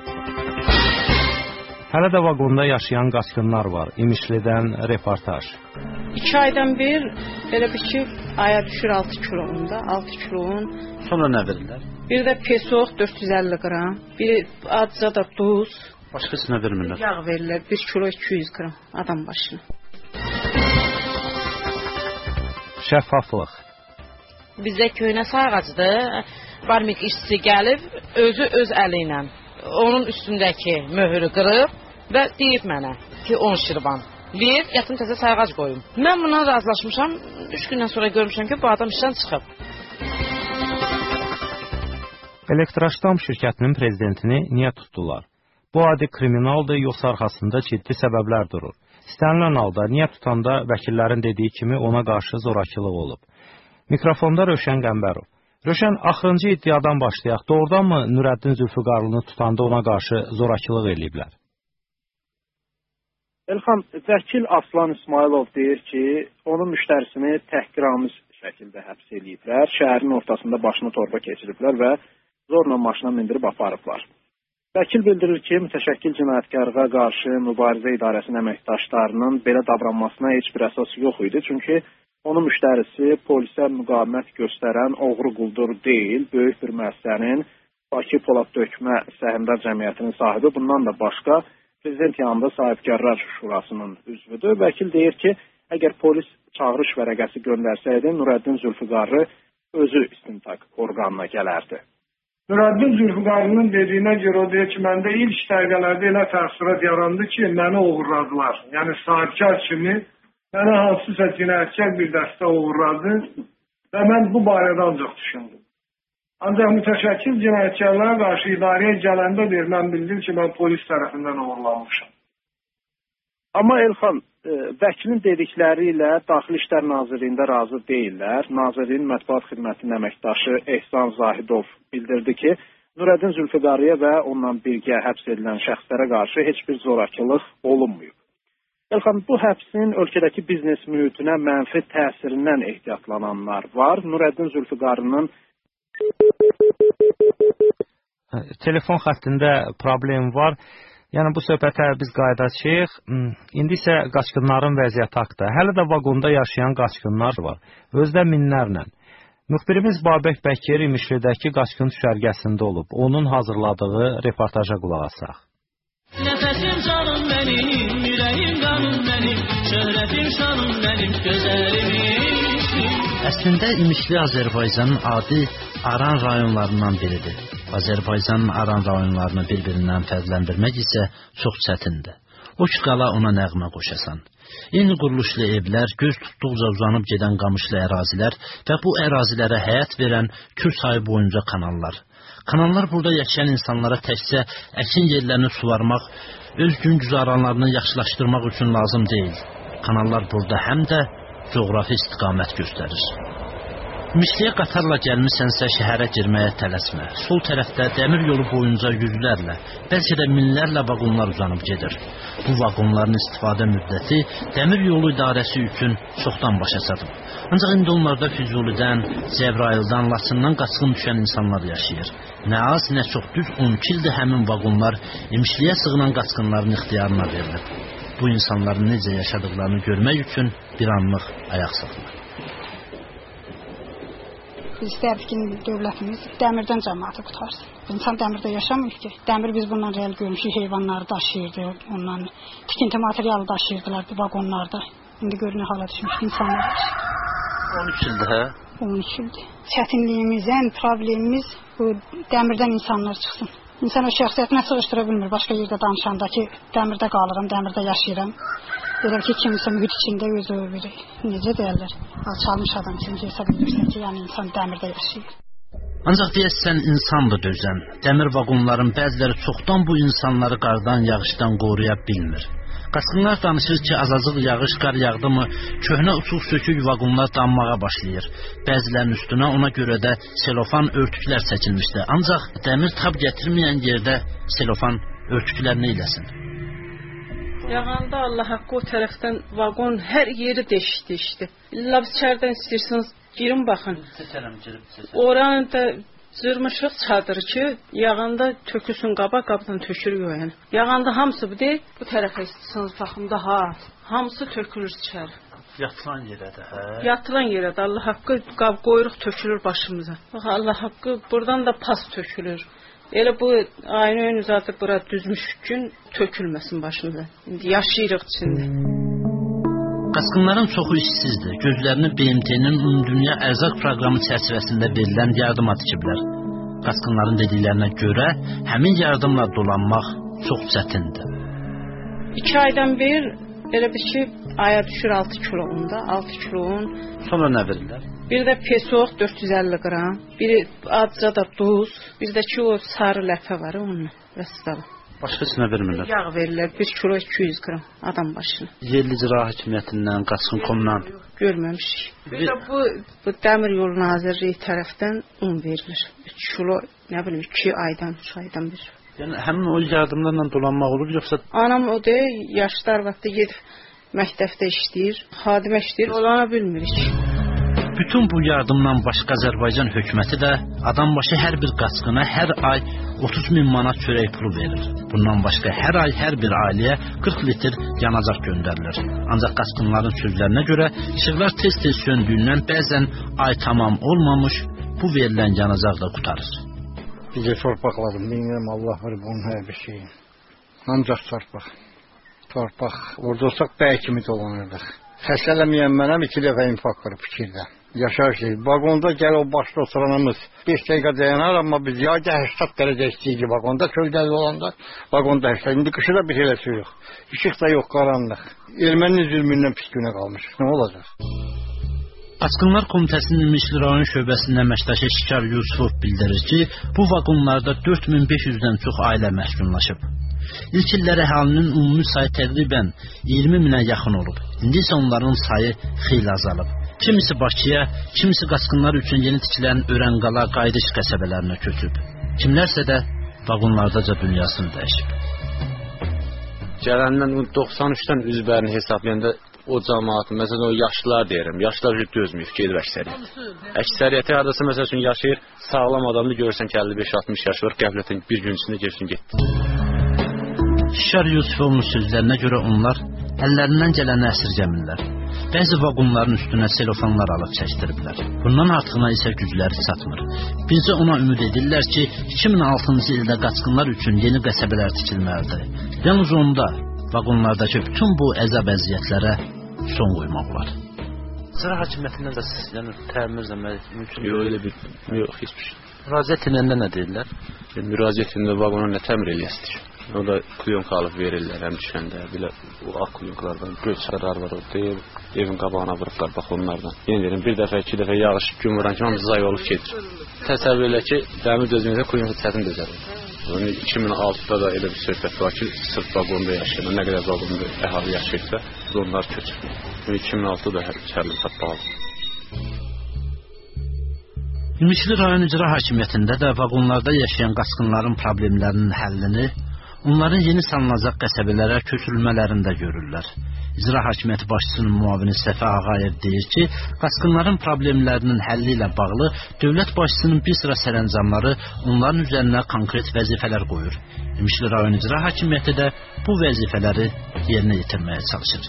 Hələ də vaqonda yaşayan qaçqınlar var. İmişlidən reportaj. İki aydan bir belə bir ki, aya düşür altı kilonunda, altı kilonun. Sonra nə verirlər? Bir də pesoq dörd yüz əlli qram, bir adca da duz. Başqası nə vermirlər? Yağ verirlər, bir kilo iki yüz qram adam başına. Şəffaflıq. Bizdə köhnə sayğacıdır. Barmik işçisi gəlib, özü öz əli ilə onun üstündəki möhürü qırıb və deyib mənə ki, on şirvan. Bir, yatım təzə sayğac qoyum. Mən buna razılaşmışam. Üç gündən sonra görmüşəm ki, bu adam işdən çıxıb. Elektroştamp şirkətinin prezidentini niyə tutdular? Bu adi kriminaldır, yoxsa arxasında ciddi səbəblər durur. İstənilən halda niyə tutanda vəkillərin dediyi kimi ona qarşı zorakılıq olub. Mikrofonda Rövşən Qəmbərov. Rövşən, axırıncı iddiadan başlayaq. Doğrudanmı Nurəddin Zülfüqarlını tutanda ona qarşı zorakılıq eləyiblər? Elxan, vəkil Aslan İsmailov deyir ki, onun müştərisini təhqiramiz şəkildə həbs eləyiblər, şəhərin ortasında başını torba keçiriblər və zorla maşına mindirib aparıblar. Vəkil bildirir ki, mütəşəkkil cinayətkarlığa qarşı mübarizə idarəsinin əməkdaşlarının belə davranmasına heç bir əsas yox idi, çünki onun müştərisi polisə müqavimət göstərən oğru quldur deyil, böyük bir müəssisənin Bakı Polad Dökmə Səhmdar Cəmiyyətinin sahibi, bundan da başqa Prezident yanında sahibkarlar şurasının üzvüdür. Vəkil deyir ki, əgər polis çağırış vərəqəsi göndərsəydi, Nurəddin Zülfüqarlı özü istintaq orqanına gələrdi. Nurəddin Zülfüqarlının dediyinə görə o deyir ki, məndə ilk dəqiqələrdə elə təəssürat yarandı ki, məni uğurladılar. Yəni sahibkar kimi mənə hansısa cinayətkar bir dəstə uğurladı və mən bu barədə ancaq düşündüm. Ancaq mütəşəkkil cinayətkarlara qarşı idarəyə gələndə deyir, mən bildim ki, mən polis tərəfindən uğurlanmışam. Amma Elxan, e, vəkilin dedikləri ilə Daxili İşlər Nazirliyində razı deyirlər. Nazirliyin mətbuat xidmətinin əməkdaşı Ehsan Zahidov bildirdi ki, Nurəddin Zülfüqarlıya və onunla birgə həbs edilən şəxslərə qarşı heç bir zorakılıq olunmayıb. Elxan, bu həbsin ölkədəki biznes mühitinə mənfi təsirindən ehtiyatlananlar var. Nurəddin Zülfüqarlının telefon xəttində problem var. Yəni bu söhbətə biz qayıdacağıq. İndi isə qaçqınların vəziyyəti haqqında. Hələ də vaqonda yaşayan qaçqınlar var. Özdə minlərlə. Müxbirimiz Babək Bəkir İmişlidəki qaçqın düşərgəsində olub. Onun hazırladığı reportaja qulaq asaq. Nəfəsim canım mənim, ürəyim qanım mənim, şöhrətim şanım mənim, gözəlim İmişli. Əslində İmişli Azərbaycanın adi Aran rayonlarından biridir. Azərbaycanın Aran rayonlarını bir-birindən fərqləndirmək isə çox çətindir. O ki qala ona nəğmə qoşasan. Eyni quruluşlu evlər, göz tutduqca uzanıb gedən qamışlı ərazilər və bu ərazilərə həyat verən Kür çayı boyunca kanallar. Kanallar burada yaşayan insanlara təkcə əkin yerlərini suvarmaq, öz gün güzaranlarını yaxşılaşdırmaq üçün lazım deyil. Kanallar burada həm də coğrafi istiqamət göstərir. Mişliyə qatarla gəlmisənsə şəhərə girməyə tələsmə. Sol tərəfdə dəmir yolu boyunca yüzlərlə, bəlkə də minlərlə vaqonlar uzanıb gedir. Bu vaqonların istifadə müddəti dəmir yolu idarəsi üçün çoxdan başa çatıb. Ancaq indi onlarda Füzulidən, Cəbrayıldan, Laçından qaçqın düşən insanlar yaşayır. Nə az, nə çox düz on iki ildir həmin vaqonlar İmişliyə sığınan qaçqınların ixtiyarına verilib. Bu insanların necə yaşadıqlarını görmək üçün bir anlıq ayaq saxlayır. Biz istərdik ki, dövlətimiz dəmirdən cəmaatı qutarsın. İnsan dəmirdə yaşamır ki. Dəmir biz bundan real görmüşük, heyvanları daşıyırdı, ondan tikinti materialı daşıyırdılar bu vaqonlarda. İndi görünə hala düşmüş insanlar. on üç ildir, hə? on üç ildir. Çətinliyimiz, ən problemimiz bu dəmirdən insanlar çıxsın. İnsan o şəxsiyyətinə sığışdıra bilmir. Başqa yerdə danışanda ki, dəmirdə qalıram, dəmirdə yaşayıram. Belə ki, kimsə mühit içində özü bir, necə deyərlər, alçalmış adam kimi hesab edirsən ki, yəni insan dəmirdə yaşayır. Ancaq deyəsən insandır dözən. Dəmir vaqonların bəziləri çoxdan bu insanları qardan, yağışdan qoruya bilmir. Qaçqınlar danışır ki, azacıq yağış, qar yağdı mı, köhnə uçuq sökük vaqonlar danmağa başlayır. Bəzilərinin üstünə ona görə də selofan örtüklər çəkilmişdi. Ancaq dəmir tab gətirməyən yerdə selofan örtüklər nə eləsin? Yağanda Allah haqqı o tərəfdən vaqon hər yeri deşdi işte. İlla içərdən istəyirsiniz girin baxın. Oranı da zırmışıq çadır ki, yağanda tökülsün qaba, qabdan tökülür yəni. Yağanda hamısı bu deyil, bu tərəfə istəyirsiniz baxın daha. Hamısı tökülür içəri. Yatılan yerədə, hə? Yatılan yerədə Allah haqqı qab qoyuruq tökülür başımıza. Bax Allah haqqı buradan da pas tökülür. Elə bu aynı ön zadı bura düzmüş gün tökülməsin başımıza. İndi yaşayırıq içində. Qaçqınların çoxu işsizdir. Gözlərini B M T-nin Ümumdünya Ərzaq proqramı çərçivəsində verilən yardıma tikiblər. Qaçqınların dediklərinə görə həmin yardımla dolanmaq çox çətindir. İki aydan bir elə bir ki, aya düşür altı kilonunda, altı kilonun. Sonra nə verirlər? Bir də pesoq dörd yüz əlli qram, biri azca da duz, bir də ki o sarı ləpə var onun vəssalam. Başqasına vermirlər. Yağ verirlər bir kilo iki yüz qram adam başına. Yerli icra hakimiyyətindən, Qaçqınkomdan görməmişik. Bir də bu, bu Dəmir Yolu Nazirliyi tərəfdən un verilir. üç kilo, nə bilim iki aydan, üç aydan bir. Yəni həmin o yardımlarla dolanmaq olur yoxsa? Anam o da yaşlı arvadda gedib məktəbdə işləyir, xadimə işləyir, olana bilmirik. Bütün bu yardımdan başqa Azərbaycan hökuməti də adambaşı hər bir qaçqına hər ay otuz min manat çörək pulu verir. Bundan başqa hər ay hər bir ailəyə qırx litr yanacaq göndərilir. Ancaq qaçqınların sözlərinə görə işıqlar tez-tez söndüyündən bəzən ay tamam olmamış bu verilən yanacaq da qutarır. Bizə torpaqladım, bilmirəm Allah var bunun hər bir şeyi. Ancaq torpaq. Torpaq, orada olsaq bəy kimi dolanırdıq. Xəstələməyən mənəm iki dəfə infak var fikirdə. Yaşar şey, vaqonda gəl o başda oturanımız beş dəqiqə dayanar, amma biz ya səksən dərəcə istəyir vaqonda, kölgəli olanda vaqonda səksən. İndi qışı da bir elə sürüq. İşıq da yox, qaranlıq. Erməninin zülmündən pis günə qalmış. Nə olacaq? Qaçqınlar Komitəsinin İmişli rayon şöbəsinin əməkdaşı Şikar Yusufov bildirir ki, bu vaqonlarda dörd min beş yüzdən çox ailə məskunlaşıb. İlk illər əhalinin ümumi sayı təqribən iyirmi minə yaxın olub. İndi isə onların sayı xeyli azalıb. Kimisi Bakıya, kimisi qaçqınlar üçün yeni tikilən Örənqala, Qayıdış qəsəbələrinə köçüb. Kimlərsə də vaqonlardaca dünyasını dəyişib. Gələndən doxsan üçdən üzbərini hesablayanda o cəmaatın, məsələn o yaşlılar deyirəm, yaşlılar heç dözməyib, gedir əksəriyyət. Əksəriyyəti hardasa məsəl üçün yaşayır, sağlam adamını görürsən ki əlli beş altmış yaşı var, qəflətən bir gün içində geçsin getdi. Şikar Yusufovun sözlərinə görə onlar əllərindən gələni əsirgəmirlər. Bəzi vaqonların üstünə selofanlar alıb çəkdiriblər. Bundan artığına isə gücləri çatmır. Bizcə ona ümid edirlər ki, iki min altıncı ildə qaçqınlar üçün yeni qəsəbələr tikilməlidir. Yalnız onda vaqonlardakı bütün bu əzab əziyyətlərə son qoymaq olar. İcra hakimiyyətindən də yəni təmin etmək mümkün yox, elə bir yox, heç bir şey. Müraciət edəndə nə deyirlər? Müraciət edəndə vaqona nə təmir eləyəsidir? O da klyonka alıb verirlər həm düşəndə. Belə o ağ klyonkalardan göz çıxarar var o deyil. Evin qabağına vurublar bax onlardan. Yenə deyirəm, bir dəfə, iki dəfə yağış gün vuran ki, hamısı zay olub gedir. Təsəvvür elə ki, dəmir dözməyəcək, klyonka çətin dözər. Yəni iki min altıda da elə bir söhbət var ki, sırf vaqonda yaşayan, nə qədər vaqonda əhali yaşayırsa, onlar köçür. iki min altıda hər çərli satmalı. İmişli rayon icra hakimiyyətində də vaqonlarda yaşayan qaçqınların problemlərinin həllini onların yeni salınacaq qəsəbələrə köçürülmələrində görürlər. İcra hakimiyyəti başçısının müavini Səfə Ağayev deyir ki, qaçqınların problemlərinin həlli ilə bağlı dövlət başçısının bir sıra sərəncamları onların üzərinə konkret vəzifələr qoyur. İmişli rayon icra hakimiyyəti də bu vəzifələri yerinə yetirməyə çalışır.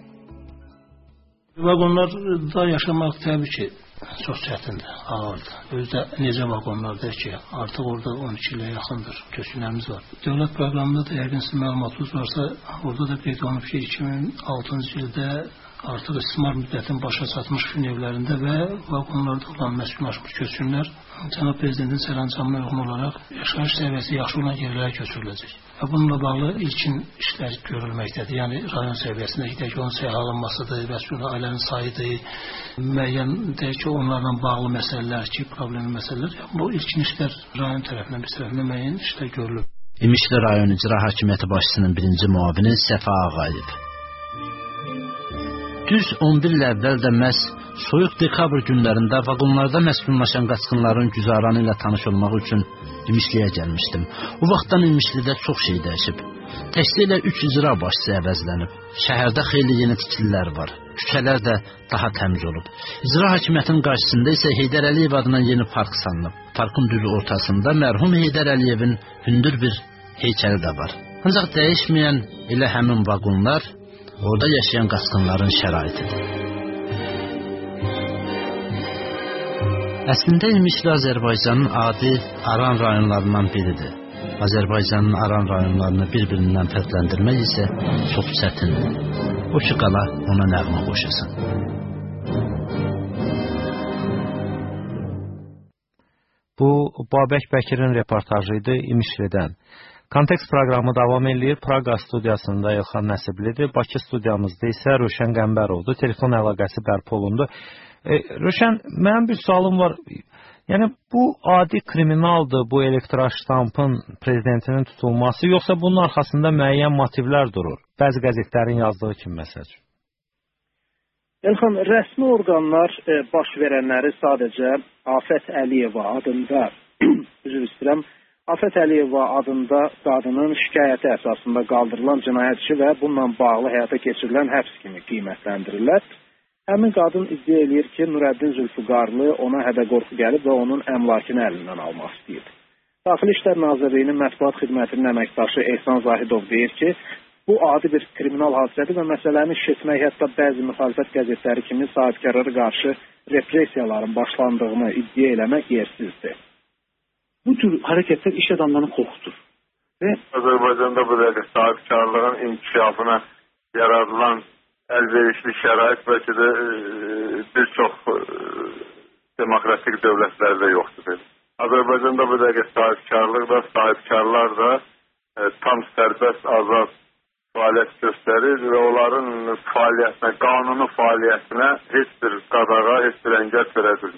Vaqonlarda yaşamaq təbii ki, çox çətindir, ağırdır. Özdə necə vaqonlardır ki, artıq orada on iki ilə yaxındır köçünəmiz var. Dövlət proqramında da yəqin sizin məlumatınız varsa, orada da qeyd olunub ki, iki min altıncı ildə artıq istismar müddətinin başa çatmış gün evlərində və vaqonlarda olan məskunlaşmış köçkünlər Cənab Prezidentin sərəncamına uyğun olaraq yaşayış səviyyəsi yaxşı olan yerlərə köçürüləcək. Və bununla bağlı ilkin işlər görülməkdədir. Yəni rayon səviyyəsində gedək onun səhih alınmasıdır, məskunlu ailənin sayıdır, müəyyən deyək ki, onlarla bağlı məsələlər ki, problemli məsələlər. Yəni, bu ilkin işlər rayon tərəfindən, bir tərəfindən müəyyən işlər görülüb. İmişli rayon icra hakimiyyəti başçısının birinci müavini Səfa Ağayev. Düz on bir il əvvəl də məhz soyuq dekabr günlərində vaqonlarda məskunlaşan qaçqınların güzaranı ilə tanış olmaq üçün İmişliyə gəlmişdim. O vaxtdan İmişlidə çox şey dəyişib. Təkcə üç icra başçısı əvəzlənib. Şəhərdə xeyli yeni tikililər var. Küçələr də daha təmiz olub. İcra hakimiyyətinin qarşısında isə Heydər Əliyev adına yeni park salınıb. Parkın düz ortasında mərhum Heydər Əliyevin hündür bir heykəli də var. Ancaq dəyişməyən elə həmin vaqonlar orada yaşayan qaçqınların şəraitidir. Əslində İmişli Azərbaycanın adi Aran rayonlarından biridir. Azərbaycanın Aran rayonlarını bir-birindən fərqləndirmək isə çox çətindir. O ki qala ona nəğmə qoşasın. Bu Babək Bəkirin reportajı idi İmişlidən. Kontekst proqramı davam edir. Praqa studiyasında Elxan Nəsiblidir. Bakı studiyamızda isə Rövşən Qəmbərovdur. Telefon əlaqəsi bərpa olundu. E, Rövşən, mənim bir sualım var. Yəni, bu adi kriminaldır, bu elektroştampın prezidentinin tutulması, yoxsa bunun arxasında müəyyən motivlər durur? Bəzi qəzetlərin yazdığı kimi məsəl üçün. Elxan, rəsmi orqanlar e, baş verənləri sadəcə Afət Əliyeva adında, üzr istəyirəm, Afət Əliyeva adında qadının şikayəti əsasında qaldırılan cinayət işi və bununla bağlı həyata keçirilən həbs kimi qiymətləndirirlər. Həmin qadın iddia eləyir ki, Nurəddin Zülfüqarlı ona hədə-qorxu gəlib və onun əmlakını əlindən almaq istəyir. Daxili İşlər Nazirliyinin mətbuat xidmətinin əməkdaşı Ehsan Zahidov deyir ki, bu adi bir kriminal hadisədir və məsələni şişirtmək hətta bəzi müxalifət qəzetləri kimi sahibkarlara qarşı repressiyaların başlandığını iddia eləmək yersizdir. Bu tür hərəkətlər iş adamlarını qorxutur. Və Azərbaycanda bu dəqiqə sahibkarlığın inkişafına yaradılan əlverişli şərait bəlkə də e, bir çox e, demokratik dövlətlərdə yoxdur. Azərbaycanda bu dəqiqə sahibkarlıq da, sahibkarlar da e, tam sərbəst, azad fəaliyyət göstərir və onların fəaliyyətinə, qanuni fəaliyyətinə heç bir qadağa, heç bir əngəl törədir.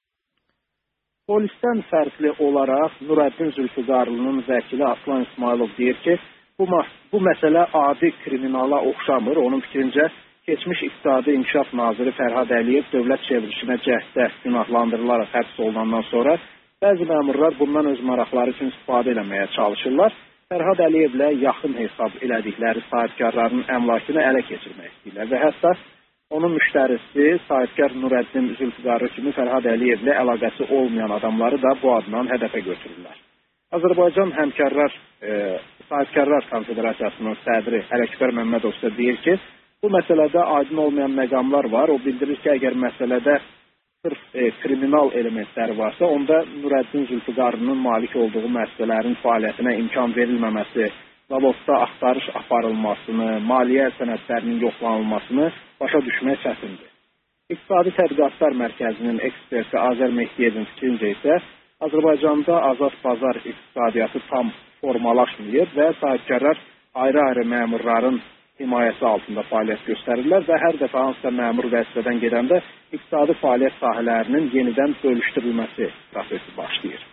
Polisdən fərqli olaraq Nurəddin Zülfüqarlının vəkili Aslan İsmailov deyir ki, bu, bu məsələ adi kriminala oxşamır. Onun fikrincə, keçmiş İqtisadi İnkişaf Naziri Fərhad Əliyev dövlət çevrilişinə cəhddə günahlandırılaraq həbs olunandan sonra bəzi məmurlar bundan öz maraqları üçün istifadə eləməyə çalışırlar. Fərhad Əliyevlə yaxın hesab elədikləri sahibkarların əmlakını ələ keçirmək istəyirlər və hətta onun müştərisi sahibkar Nurəddin Zülfüqarlı kimi Fərhad Əliyevlə əlaqəsi olmayan adamları da bu adından hədəfə götürürlər. Azərbaycan Həmkarlar e, Sahibkarlar Konfederasiyasının sədri Ələkbər Məmmədov isə deyir ki, bu məsələdə aydın olmayan məqamlar var. O bildirir ki, əgər məsələdə sırf e, kriminal elementləri varsa, onda Nurəddin Zülfüqarlının malik olduğu müəssisələrin fəaliyyətinə imkan verilməməsi, zavodda axtarış aparılmasını, maliyyə sənədlərinin yoxlanılmasını başa düşmək çətindir. İqtisadi Tədqiqatlar Mərkəzinin eksperti Azər Mehdiyevin fikrincə isə Azərbaycanda azad bazar iqtisadiyyatı tam formalaşmayıb və sahibkarlar ayrı-ayrı məmurların himayəsi altında fəaliyyət göstərirlər və hər dəfə hansısa məmur vəzifədən gedəndə iqtisadi fəaliyyət sahələrinin yenidən bölüşdürülməsi prosesi başlayır.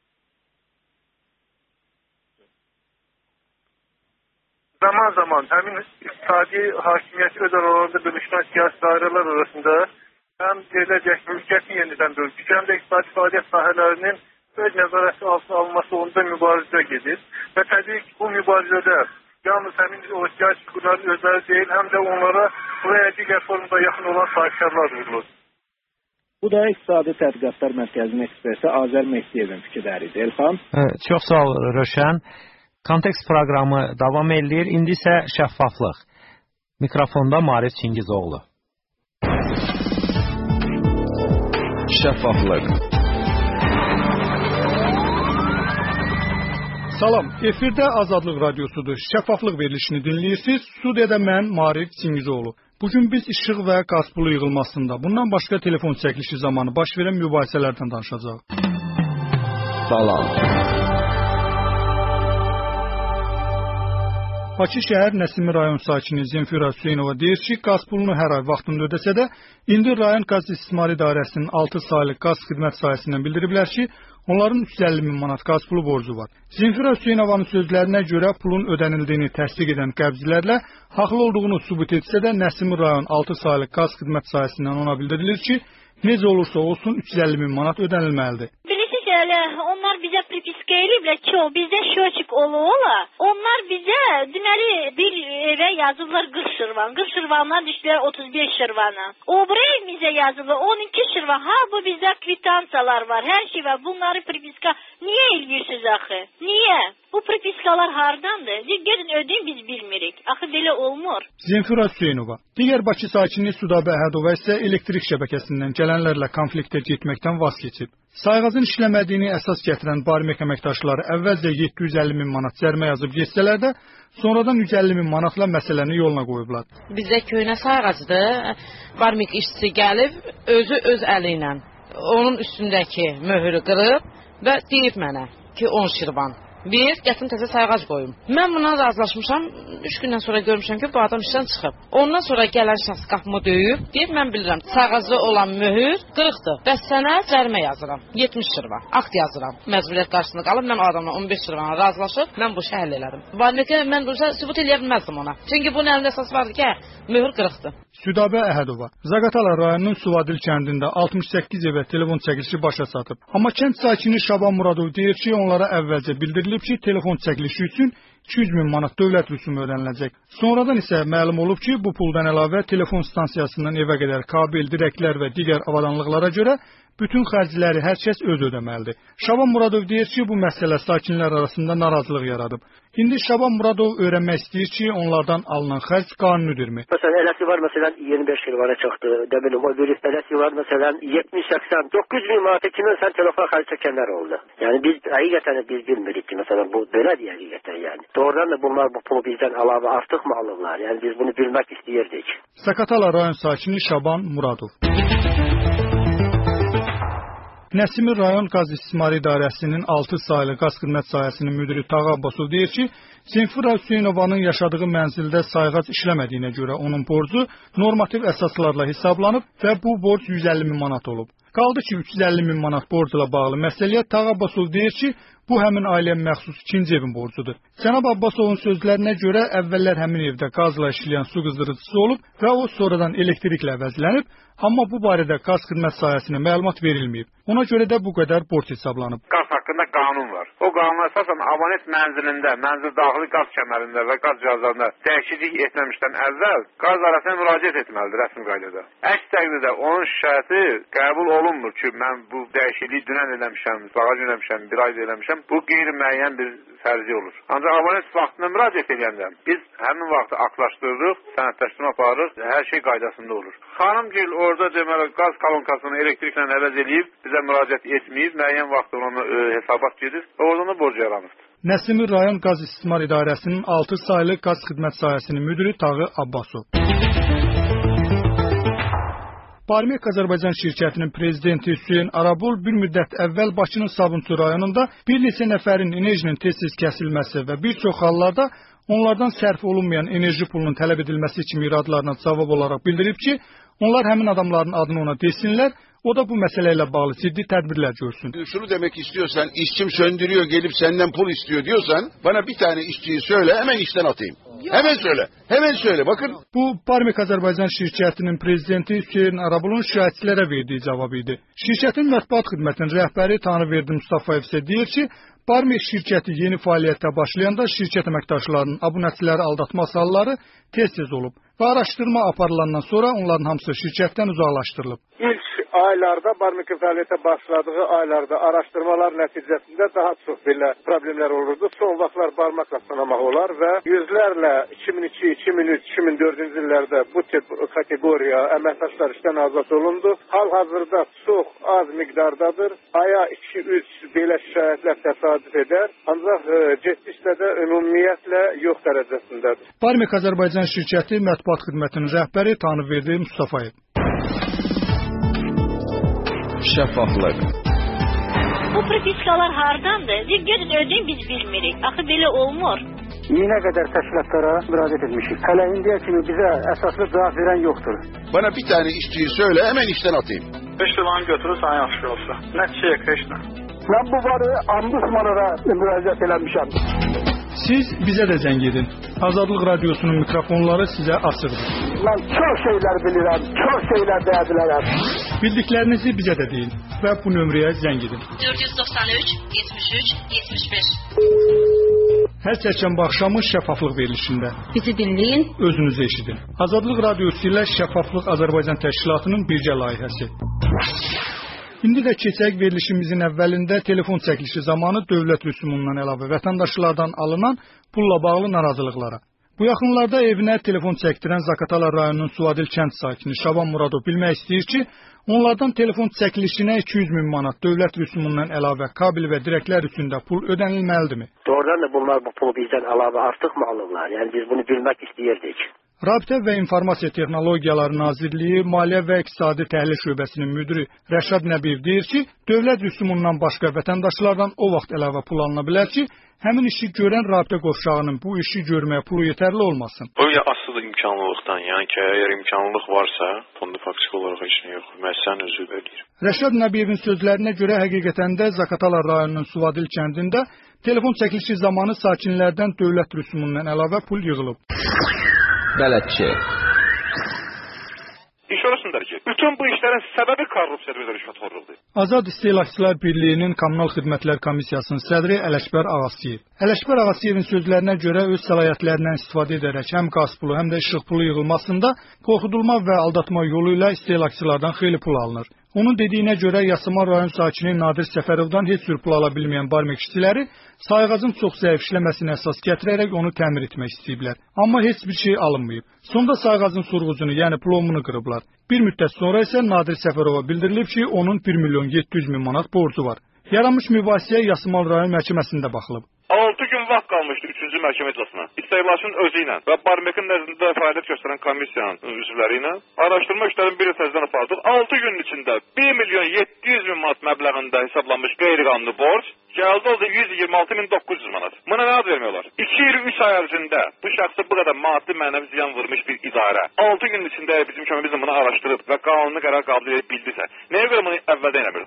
Zaman zaman həmin iqtisadi hakimiyyət öz aralarında bölüşən siyasi dairələr arasında həm deyiləcək mülkiyyətin yenidən bölgüsü, həm də iqtisadi fəaliyyət sahələrinin öz nəzarəti altına alınması onda mübarizə gedir. Və təbii ki, bu mübarizədə yalnız həmin o siyasi figurların özləri deyil, həm də onlara buraya digər formada yaxın olan sahibkarlar vurulur. Bu da İqtisadi Tədqiqatlar Mərkəzinin eksperti Azər Mehdiyevin fikirləridir. Elxan? Çox sağ ol, Rövşən. Kontekst proqramı davam edir. İndi isə şəffaflıq. Mikrofonda Maarif Çingizoğlu. Şəffaflıq. Salam, efirdə Azadlıq Radiosudur. Şəffaflıq verilişini dinləyirsiniz. Studiyada mən Maarif Çingizoğlu. Bugün biz işıq və qaz pulu yığılmasında, bundan başqa telefon çəkilişi zamanı baş verən mübahisələrdən danışacağıq. Salam. Bakı şəhər Nəsimi rayon sakini Zemfira Hüseynova deyir ki, qaz pulunu hər ay vaxtında ödəsə də, indi rayon qaz istismar idarəsinin altı saylı qaz xidmət sahəsindən bildiriblər ki, onların üç yüz əlli min manat qaz pulu borcu var. Zemfira Hüseynovanın sözlərinə görə pulun ödənildiyini təsdiq edən qəbzilərlə haqlı olduğunu sübut etsə də, Nəsimi rayon altı saylı qaz xidmət sahəsindən ona bildirilir ki, necə olursa olsun üç yüz əlli min manat ödənilməlidir. Onlar bizə pripiska eləyiblər ki, o bizdə şoçik ola-ola. Onlar bizə deməli bir evə yazıblar qırx şırvan. qırx şırvandan düşdülər otuz beş şırvana. O bura evimizə yazıblar on iki şırvan. Ha bu bizdə kvitansiyalar var, hər şey var. Bunları pripiska niyə eləyirsiniz axı? Niyə? Bu pripiskalar hardandır? Gedin ödeyin, biz bilmirik. Axı belə olmur. Zemfira Hüseynova. Digər Bakı sakini Sudabə Əhədova isə elektrik şəbəkəsindən gələnlərlə konfliktə getməkdən vaz keçib. Sayğacın işləmədiyini əsas gətirən Barmek əməkdaşları əvvəlcə yeddi yüz əlli min manat cərimə yazıb geçsələr də, sonradan yüz əlli min manatla məsələni yoluna qoyublar. Bizə köhnə sayğacdır. Barmek işçisi gəlib, özü öz əli ilə onun üstündəki möhürü qırıb və deyib mənə ki, on şirvan. Bir, gətim təzə sayğac qoyum. Mən buna razılaşmışam, üç gündən sonra görmüşəm ki, bu adam işdən çıxıb. Ondan sonra gələn şəxs qapımı döyüb, deyib, mən bilirəm, sayğacda olan möhür qırıqdır. Bəs sənə cərimə yazıram, yetmiş şirvan, akt yazıram. Məcburiyyət qarşısında qalıb, mən o adamla on beş şirvana razılaşıb, mən bu işi həll elədim. Barmekə mən bu işə sübut eləyə bilməzdim ona. Çünki bunun əlində əsas vardı ki, möhür qırıqdır. Südabə Əhədova, Zaqatala rayonunun Suvadil kəndində altmış səkkiz evə telefon çəkilişi başa çatıb. Amma kənd sakini Şaban Muradov deyir ki, onlara əvvəlcə bildirilib ki, telefon çəkilişi üçün iki yüz min manat dövlət rüsumu ödəniləcək. Sonradan isə məlum olub ki, bu puldan əlavə telefon stansiyasından evə qədər kabel, dirəklər və digər avadanlıqlara görə bütün xərcləri hər kəs öz ödəməlidir. Şaban Muradov deyir ki, bu məsələ sakinlər arasında narazılıq yaradıb. İndi Şaban Muradov öyrənmək istəyir ki, onlardan alınan xərc qanunidirmi? Məsələn, eləsi var, məsələn, iyirmi beş şirvana çıxdı. Dəbilim, o bir eləsi var, məsələn, yetmiş səksən doqquz min manatı kimin sən telefon xərc çəkənlər oldu. Yəni biz həqiqətən biz bilmirik ki, məsələn, bu belədir həqiqətən yəni. Doğrudan da bunlar bu pulu bizdən əlavə artıq mı alırlar? Yəni biz bunu bilmək istəyirdik. Zaqatala rayon sakini Şaban Muradov. Nəsimi rayon qaz istismar idarəsinin altı saylı qaz xidmət sahəsinin müdiri Tağa Abbasov deyir ki, Zemfira Hüseynovanın yaşadığı mənzildə sayğac işləmədiyinə görə onun borcu normativ əsaslarla hesablanıb və bu borc yüz əlli min manat olub. Qaldı ki, üç yüz əlli min manat borcla bağlı məsələyə Tağa Abbasov deyir ki, bu həmin ailəyə məxsus ikinci evin borcudur. Cənab Abbasovun sözlərinə görə əvvəllər həmin evdə qazla işləyən su qızdırıcısı olub və o sonradan elektriklə əvəzlənib, amma bu barədə qaz xidmət sahəsinə məlumat verilməyib. Ona görə də bu qədər borc hesablanıb. Qaz haqqında qanun var. O qanuna əsasən abonent mənzilində, mənzil daxili qaz kəmərində və qaz cihazlarında dəyişiklik etməmişdən əvvəl qaz arasına müraciət etməlidir rəsmi qaydada. Əks təqdirdə onun şikayəti qəbul olunmur ki, mən bu dəyişikliyi dünən eləmişəm, bağac eləmişəm, bir ayda eləmişəm. Bu qeyri-müəyyən bir fərzi olur. Ancaq abonent vaxtına müraciət edəndə biz həmin vaxtı aktlaşdırırıq, sənədləşdirmə aparırıq, hər şey qaydasında olur. Xanımgil orada deməli qaz kolonkasını elektriklə əvəz eləyib, bizə müraciət etməyib, müəyyən vaxt ona e, hesabat gedir və oradan da borc yaranıbdır. Nəsimi rayon qaz istismar idarəsinin altı saylı qaz xidmət sahəsinin müdiri Tağı Abbasov. Barmek Azərbaycan şirkətinin prezidenti Hüseyn Arabul bir müddət əvvəl Bakının Sabunçu rayonunda bir neçə nəfərin enerjinin tez-tez kəsilməsi və bir çox hallarda onlardan sərf olunmayan enerji pulunun tələb edilməsi kimi iradlarına cavab olaraq bildirib ki, onlar həmin adamların adını ona desinlər, o da bu məsələyə bağlı ciddi tədbirlər görsün. Şunu demek istiyorsan, işçim söndürüyor, gelip senden pul istiyor diyorsan, bana bir tane işçiyi söyle, hemen işten atayım. Hemen söyle, hemen söyle, bakın. Bu, Barmek Azərbaycan şirkətinin prezidenti Hüseyn Arabulun şahidçilərə verdiği cavabı idi. Şirkətin mətbuat xidmətinin rəhbəri Tanrıverdi Mustafayev isə deyir ki, Barmek şirkəti yeni fəaliyyətə başlayanda şirkət əməkdaşlarının abunəçiləri aldatma halları tez-tez olub və araşdırma aparılandan sonra onların hamısı şirkətdən uzaqlaşdırılıb. İlk aylarda, barmikın fəaliyyətə başladığı aylarda araşdırmalar nəticəsində daha çox belə problemlər olurdu. Son vaxtlar barmaqla sınamaq olar və yüzlərlə iki min iki, iki min üç, iki min dördüncü illərdə bu tip kateqoriya əməkdaşlar işdən azad olundu. Hal-hazırda çox az miqdardadır. Aya iki üç belə şikayətlər təsadüf edər. Ancaq getdikcə də ümumiyyətlə yox dərəcəsindədir. Barmik Azərbaycan şirkəti mətbuat xidmətinin rəhbəri Tanrıverdi Mustafayev. Şəffaflıq. Bu propiskalar hardandır? Bir görün ödeyin biz bilmirik. Axı belə olmur. Yine kadar təşkilatlara müracaat etmişik. Hələ indiyə kimi bizə əsaslı cavab verən yoxdur. Bana bir tane işçiyi söyle, hemen işten atayım. beş liranı götürür, sana yaxşı olsa. Nə çiçək, heç nə. Mən bu varı ombudsmanlara müraciət eləmişəm. Siz bizə də zəng edin. Azadlıq Radiosunun mikrofonları sizə açıqdır. Mən çox şeylər bilirəm, çox şeylər deyə bilərəm. Bildiklərinizi bizə də deyin və bu nömrəyə zəng edin. dörd yüz doxsan üç, yetmiş üç, yetmiş beş. Hər çərşənbə axşamı şəffaflıq verilişində. Bizi dinləyin. Özünüzü eşidin. Azadlıq Radiosu ilə Şəffaflıq Azərbaycan Təşkilatının birgə layihəsi. İndi də keçək verilişimizin əvvəlində telefon çəkilişi zamanı dövlət rüsumundan əlavə vətəndaşlardan alınan pulla bağlı narazılıqlara. Bu yaxınlarda evinə telefon çəkdirən Zaqatala rayonunun Suvadil kənd sakini Şaban Muradov bilmək istəyir ki, onlardan telefon çəkilişinə iki yüz min manat dövlət rüsumundan əlavə kabel və dirəklər üstündə pul ödənilməlidirmi? Doğrudan da bunlar bu pulu bizdən əlavə artıq mı alırlar? Yəni biz bunu bilmək istəyirdik. Rabitə və İnformasiya Texnologiyaları Nazirliyi Maliyyə və İqtisadi Təhlil Şöbəsinin müdiri Rəşad Nəbiyev deyir ki, dövlət rüsumundan başqa vətəndaşlardan o vaxt əlavə pul alına bilər ki, həmin işi görən rabitə qovşağının bu işi görməyə pulu yetərli olmasın. O ya asılı imkanlılıqdan, yəni ki, əgər imkanlılıq varsa, fonda faktiki olaraq heç nə yox, müəssisən özü ödəyir. Rəşad Nəbiyevin sözlərinə görə həqiqətən də Zaqatala rayonunun Suvadil kəndində telefon çəkilişi zamanı sakinlərdən dövlət rüsumundan əlavə pul yığılıb. Bələdçi. İş orasındadır ki, bütün bu işlərin səbəbi korrupsiyadır və rüşvətxorluqdur. Azad İstehlakçılar Birliyinin Kommunal Xidmətlər Komissiyasının sədri Ələkbər Ağasıyev. Ələkbər Ağasıyevin sözlərinə görə öz səlahiyyətlərindən istifadə edərək həm qaz pulu, həm də işıq pulu yığılmasında qorxudulma və aldatma yolu ilə istehlakçılardan xeyli pul alınır. Onun dediyinə görə Yasamal rayon sakini Nadir Səfərovdan heç cür pul ala bilməyən barmaq işçiləri sayğacın çox zəif işləməsinə əsas gətirərək onu təmir etmək istəyiblər. Amma heç bir şey alınmayıb. Sonda sayğacın surğucunu, yəni plomunu qırıblar. Bir müddət sonra isə Nadir Səfərova bildirilib ki, onun bir milyon yeddi yüz min manat borcu var. Yaranmış mübahisəyə Yasamal rayon məhkəməsində baxılıb. altı gün vaxt qalmışdı üçüncü məhkəmə iclasına. İstehlakçının özü ilə və barməkin nəzdində fəaliyyət göstərən komissiyanın üzvləri ilə araşdırma işlərinin biri təzədən apardıq. altı günün içində bir milyon yeddi yüz min manat məbləğində hesablanmış qeyri-qanuni borc gəldi oldu yüz iyirmi altı min doqquz yüz manat. Buna nə ad vermiyorlar? iki il üç ay ərzində bu şəxsə bu qədər maddi mənəvi ziyan vurmuş bir idarə altı günün içində bizim köməyimizlə bunu araşdırıb və qanuni qərar qəbul edib bildirsə, nəyə görə bunu əvvəldən eləmirdi?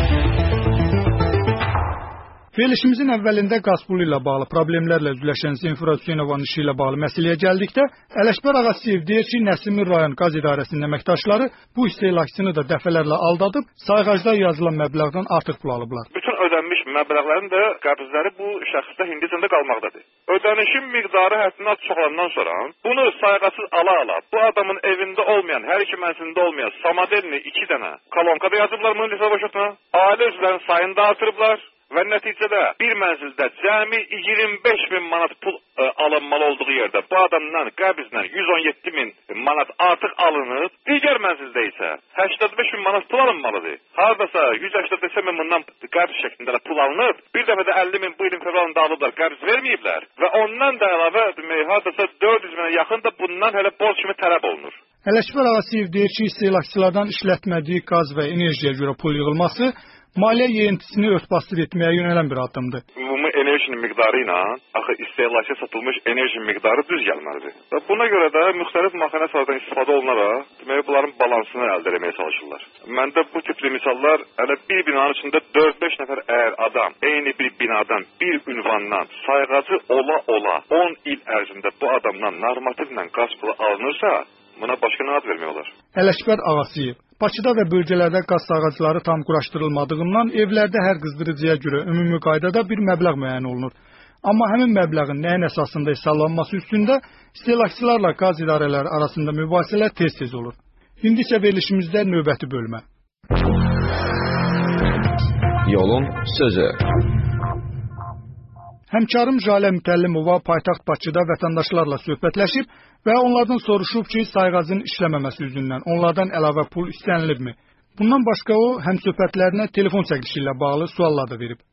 Verilişimizin əvvəlində qaz pulu ilə bağlı problemlərlə üzləşən Zenfira Hüseynovanın işi ilə bağlı məsələyə gəldikdə, Ələkbər Ağasıyev deyir ki, Nəsimir rayon qaz idarəsinin əməkdaşları bu istehlakçını da dəfələrlə aldadıb, sayğacda yazılan məbləğdən artıq pul alıblar. Bütün ödənmiş məbləğlərin də qəbzləri bu şəxsdə Hindicanda qalmaqdadır. Ödənişin miqdarı həddindən çoxalandan sonra bunu sayğasız ala-ala, bu adamın evində olmayan, hər iki mənzilində olmayan Samadelini iki dənə kolonkada yazıblar bunun hesab başına, ailə üzvlərinin sayını da artırıblar. Və nəticədə bir mənzildə cəmi iyirmi beş min manat pul ə, alınmalı olduğu yerdə bu adamdan qəbzlə yüz on yeddi min manat artıq alınıb, digər mənzildə isə səksən beş min manat pul alınmalıdır. Haradasa yüz səksən beş min bundan qəbz şəklində pul alınıb, bir dəfə də əlli min bu ilin fevralında alıblar, qəbz verməyiblər və ondan da əlavə haradasa dörd yüz minə yaxın da bundan hələ borc kimi tələb olunur. Ələkbər Ağasıyev deyir ki, istehlakçılardan işlətmədiyi qaz və enerjiyə görə pul yığılması maliyyə yerintisini örtbasdır etməyə yönələn bir addımdır. Ümumi enerjinin miqdarı ilə axı istehlaka satılmış enerji miqdarı düz gəlməlidir. Və buna görə də müxtəlif mexanizmlərdən istifadə olunaraq demək bunların balansını əldə etməyə çalışırlar. Məndə bu tipli misallar hələ bir binanın içində dörd beş nəfər əgər adam eyni bir binadan bir ünvandan sayğacı ola ola on il ərzində bu adamdan normativlə qaz pulu alınırsa, buna başqa nə ad vermiyorlar? Ələkbər Ağasıyev. Bakıda və bölgələrdə qaz sayğacları tam quraşdırılmadığından evlərdə hər qızdırıcıya görə ümumi qaydada bir məbləğ müəyyən olunur. Amma həmin məbləğin nəyin əsasında hesablanması üstündə istehlakçılarla qaz idarələri arasında mübahisələr tez-tez olur. İndi isə verilişimizdə növbəti bölmə. Yolun sözü. Həmkarım Jalə Mütəllimova paytaxt Bakıda vətəndaşlarla söhbətləşib və onlardan soruşub ki, sayğacın işləməməsi üzündən onlardan əlavə pul istənilibmi? Bundan başqa o, həmsöhbətlərinə telefon çəkilişi ilə bağlı suallar da verib.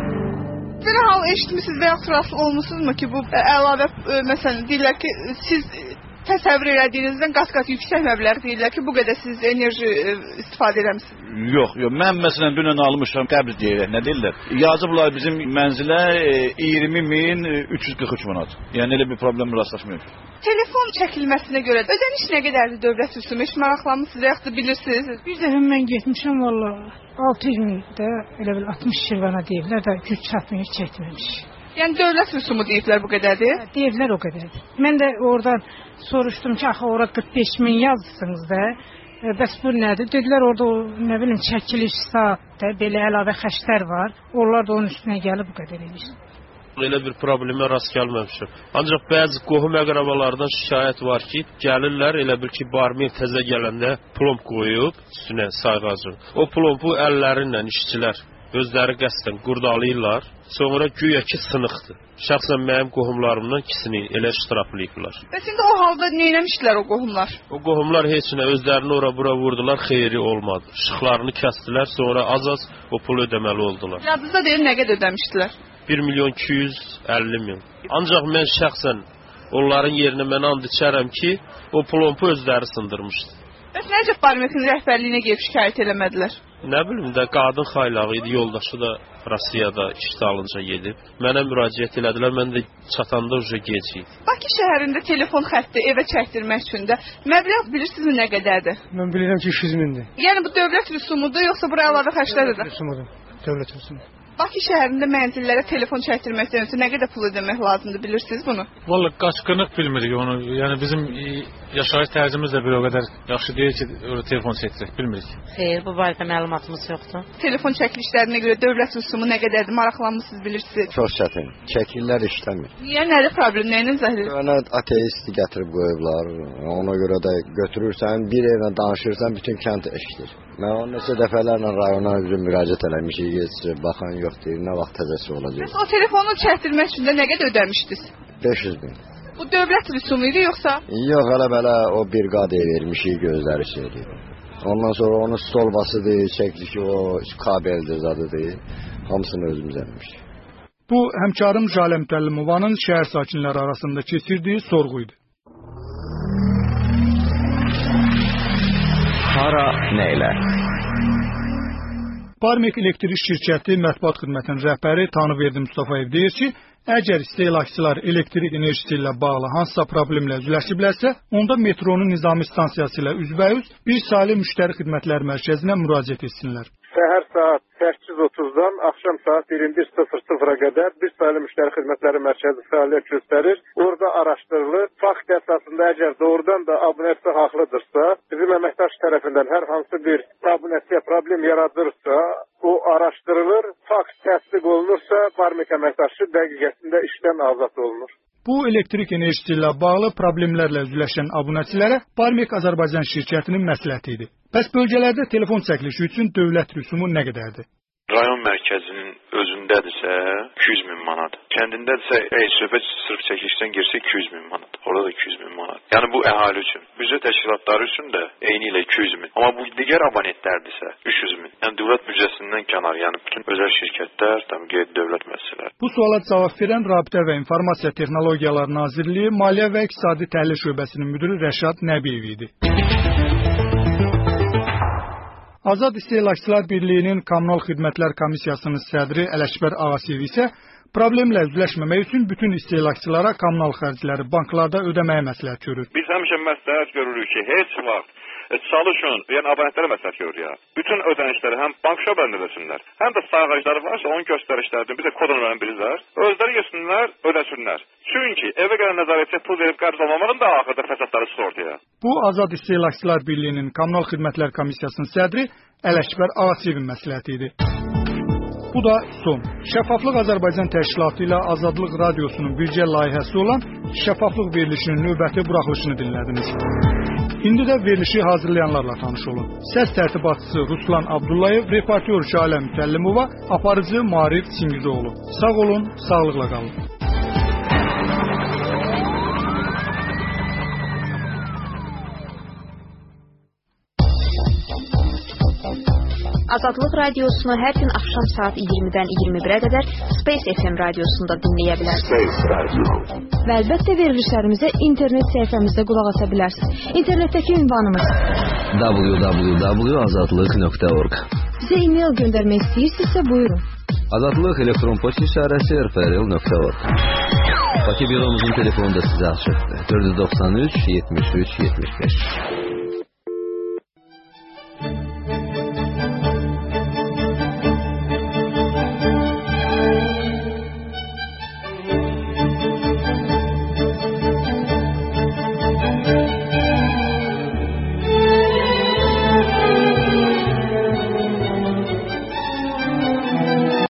Bir hal eşitmişsiniz və yaxud rastlı olmusunuzmu ki, bu əlavə, məsələn, deyirlər ki, siz təsəvvür elədiyinizdən qat-qat yüksək məbləğ deyirlər ki, bu qədər siz enerji istifadə eləmişsiniz. Yox, yox. Mən məsələn dünən almışam qəbz deyirək, nə deyirlər? Yazıblar bizim mənzilə iyirmi min üç yüz qırx üç manat. Yəni elə bir problem rastlaşmıyor. Telefon çəkilməsinə görə ödəniş nə qədərdir dövlət rüsumu? Heç maraqlanmısınız, yaxud da bilirsiniz? Bir dəfə mən getmişəm valla altı yüz min də elə bil altmış şirvana deyiblər də güc çatmayıb çəkməmiş. Yəni dövlət rüsumu deyiblər bu qədərdir? Hə, deyiblər o qədərdir. Mən də oradan soruşdum ki, axı ora qırx beş min yazsınız da. E, bəs bu nədir? Dedilər orada o, nə bilim çəkiliş saat da belə əlavə xərclər var. Onlar da onun üstünə gəlib bu qədər edir. Elə bir problemə rast gəlməmişəm. Ancaq bəzi qohum əqrabalardan şikayət var ki, gəlirlər elə bil ki, barmir təzə gələndə plomb qoyub üstünə sayğacın. O plombu əllərinlə işçilər özləri qəsdən qurdalayırlar. Sonra güya ki sınıqdır. Şəxsən mənim qohumlarımdan ikisini elə ştraflayıblar. Bəs indi o halda nə etmişlər o qohumlar? O qohumlar heç nə özlərini ora-bura vurdular, xeyri olmadı. Işıqlarını kəsdilər, sonra az-az o pulu ödəməli oldular. Yadınızda deyil nə qədər ödəmişdilər? bir milyon iki yüz əlli min. Ancaq mən şəxsən onların yerinə mən and içərəm ki, o plombu özləri sındırmışdı. Bəs necə Barmekin rəhbərliyinə gəlib şikayət eləmədilər? Nə bilim də qadın xaylağı idi, yoldaşı da Rusiyada işdə alınca gedib. Mənə müraciət elədilər, mən də çatanda uca gec idi. Bakı şəhərində telefon xətti evə çəkdirmək üçün də məbləğ bilirsinizmi nə qədərdir? Mən bilirəm ki, üç yüz mindir. Yəni bu dövlət rüsumudur, yoxsa bura əlavə xərclərdir? Dövlət rüsumudur, dövlət rüsumu. Bakı şəhərində mənzillərə telefon çəkdirməkdən öncə nə qədər pul ödəmək lazımdır, bilirsiniz bunu? Vallahi qaçqınlıq bilmirik onu. Yəni bizim yaşayış tərzimiz də bir o qədər yaxşı deyil ki, orada telefon çəkdirək, bilmirik. Xeyr, bu barədə məlumatımız yoxdur. Telefon çəkilişlərinə görə dövlət rüsumu nə qədərdir, maraqlanmısınız, bilirsiniz? Çox çətin. Çəkillər işləmir. Yəni nədir problem, nə ilə zəhər? Yəni ateist gətirib qoyublar. Ona görə də götürürsən, bir evlə danışırsan, bütün kənd eşidir. Mən onu neçə dəfələrlə rayona üzrə müraciət eləmişik, heç baxan yox deyir, nə vaxt təzəsi olacaq. Bəs o telefonu çəkdirmək üçün də nə qədər ödəmişdiniz? beş yüz min. Bu dövlət rüsumu idi yoxsa? Yox, elə belə o bir qadəyə vermişik, gözləri söyləyir. Ondan sonra onun stolbasıdır, çəkdik o kabeldir, zadıdır. Hamısını özümüz eləmişik. Bu, həmkarım Jalə Mütəllimovanın şəhər sakinləri arasında keçirdiyi sorğu idi. Hara, neylə? Barmek elektrik şirkəti mətbuat xidmətinin rəhbəri Tanrıverdi Mustafayev deyir ki, əgər istehlakçılar elektrik enerjisi ilə bağlı hansısa problemlə üzləşiblərsə, onda metronun nizami stansiyası ilə üzbəyüz bir saylı müştəri xidmətləri mərkəzinə müraciət etsinlər. Səhər saat səkkiz otuzdan axşam saat iyirmi bir sıfır sıfıra qədər bir saylı müştəri xidmətləri mərkəzi fəaliyyət göstərir. Orada araşdırılır. Fakt əsasında əgər doğrudan da abunəsi haqlıdırsa, bizim əməkdaş tərəfindən hər hansı bir abunəsiyə problem yaradırsa, o araşdırılır. Fakt təsdiq olunursa, Barmek əməkdaşı dəqiqəsində işdən azad olunur. Bu elektrik enerjisi ilə bağlı problemlərlə üzləşən abunəçilərə Barmek Azərbaycan şirkətinin məsləhəti idi. Bəs bölgələrdə telefon çəkilişi üçün dövlət rüsumu nə qədərdir? Rayon mərkəzinin özündədirsə iki yüz min manat. Kəndindədirsə ey söhbət sırf çəkilişdən girsə iki yüz min manat. Orada da iki yüz min manat. Yəni bu əhali üçün. Büdcə təşkilatları üçün də eyni ilə iki yüz min. Amma bu digər abonentlərdirsə üç yüz min. Yəni dövlət büdcəsindən kənar, yəni bütün özəl şirkətlər, tam qeyri-dövlət müəssisələr. Bu suala cavab verən Rabitə və İnformasiya Texnologiyaları Nazirliyi Maliyyə və İqtisadi Təhlil Şöbəsinin müdiri Rəşad Nəbiyev idi. Azad İstehlakçılar Birliyinin Kommunal Xidmətlər Komissiyasının sədri Ələkbər Ağasiyev isə problemlə üzləşməmək üçün bütün istehlakçılara kommunal xərcləri banklarda ödəməyə məsləhət görür. Biz həmişə məsləhət görürük ki, heç vaxt çalışın, yəni abonentlərə məsləhət görür ya. Bütün ödənişləri həm bank şöbəndə ödəsinlər, həm də sayğacları varsa onun göstərişlərini bizə kod nömrəni bilirlər. Özləri yesinlər, ödəsinlər. Çünki evə gələn nəzarətçiyə pul verib qəbz almamağın da axırda fəsadları çıxır ortaya. Bu Azad İstehlakçılar Birliyinin Kommunal Xidmətlər Komissiyasının sədri Ələkbər Ağasiyevin məsləhəti idi. Bu da son. Şəffaflıq Azərbaycan Təşkilatı ilə Azadlıq Radiosunun birgə layihəsi olan Şəffaflıq verilişinin növbəti buraxılışını dinlədiniz. İndi də verilişi hazırlayanlarla tanış olun. Səs tərtibatçısı Ruslan Abdullayev, reportyor Şalə Mükəllimova, aparıcı Marif Çingizoğlu. Sağ olun, sağlıqla qalın. Azadlıq radiosunu hər gün axşam saat iyirmidən iyirmi birə qədər Space F M radiosunda dinləyə bilərsiniz. Və əlbəttə verilişlərimizə internet səhifəmizdə qulaq asa bilərsiniz. İnternetdəki ünvanımız w w w nöqtə azadlıq nöqtə org. Bizə e-mail göndərmək istəyirsinizsə buyurun. Azadlıq elektron poçt işarəsi r f r l nöqtə org. Bakı büromuzun telefonu da sizə açıqdır. dörd yüz doxsan üç yetmiş üç yetmiş beş.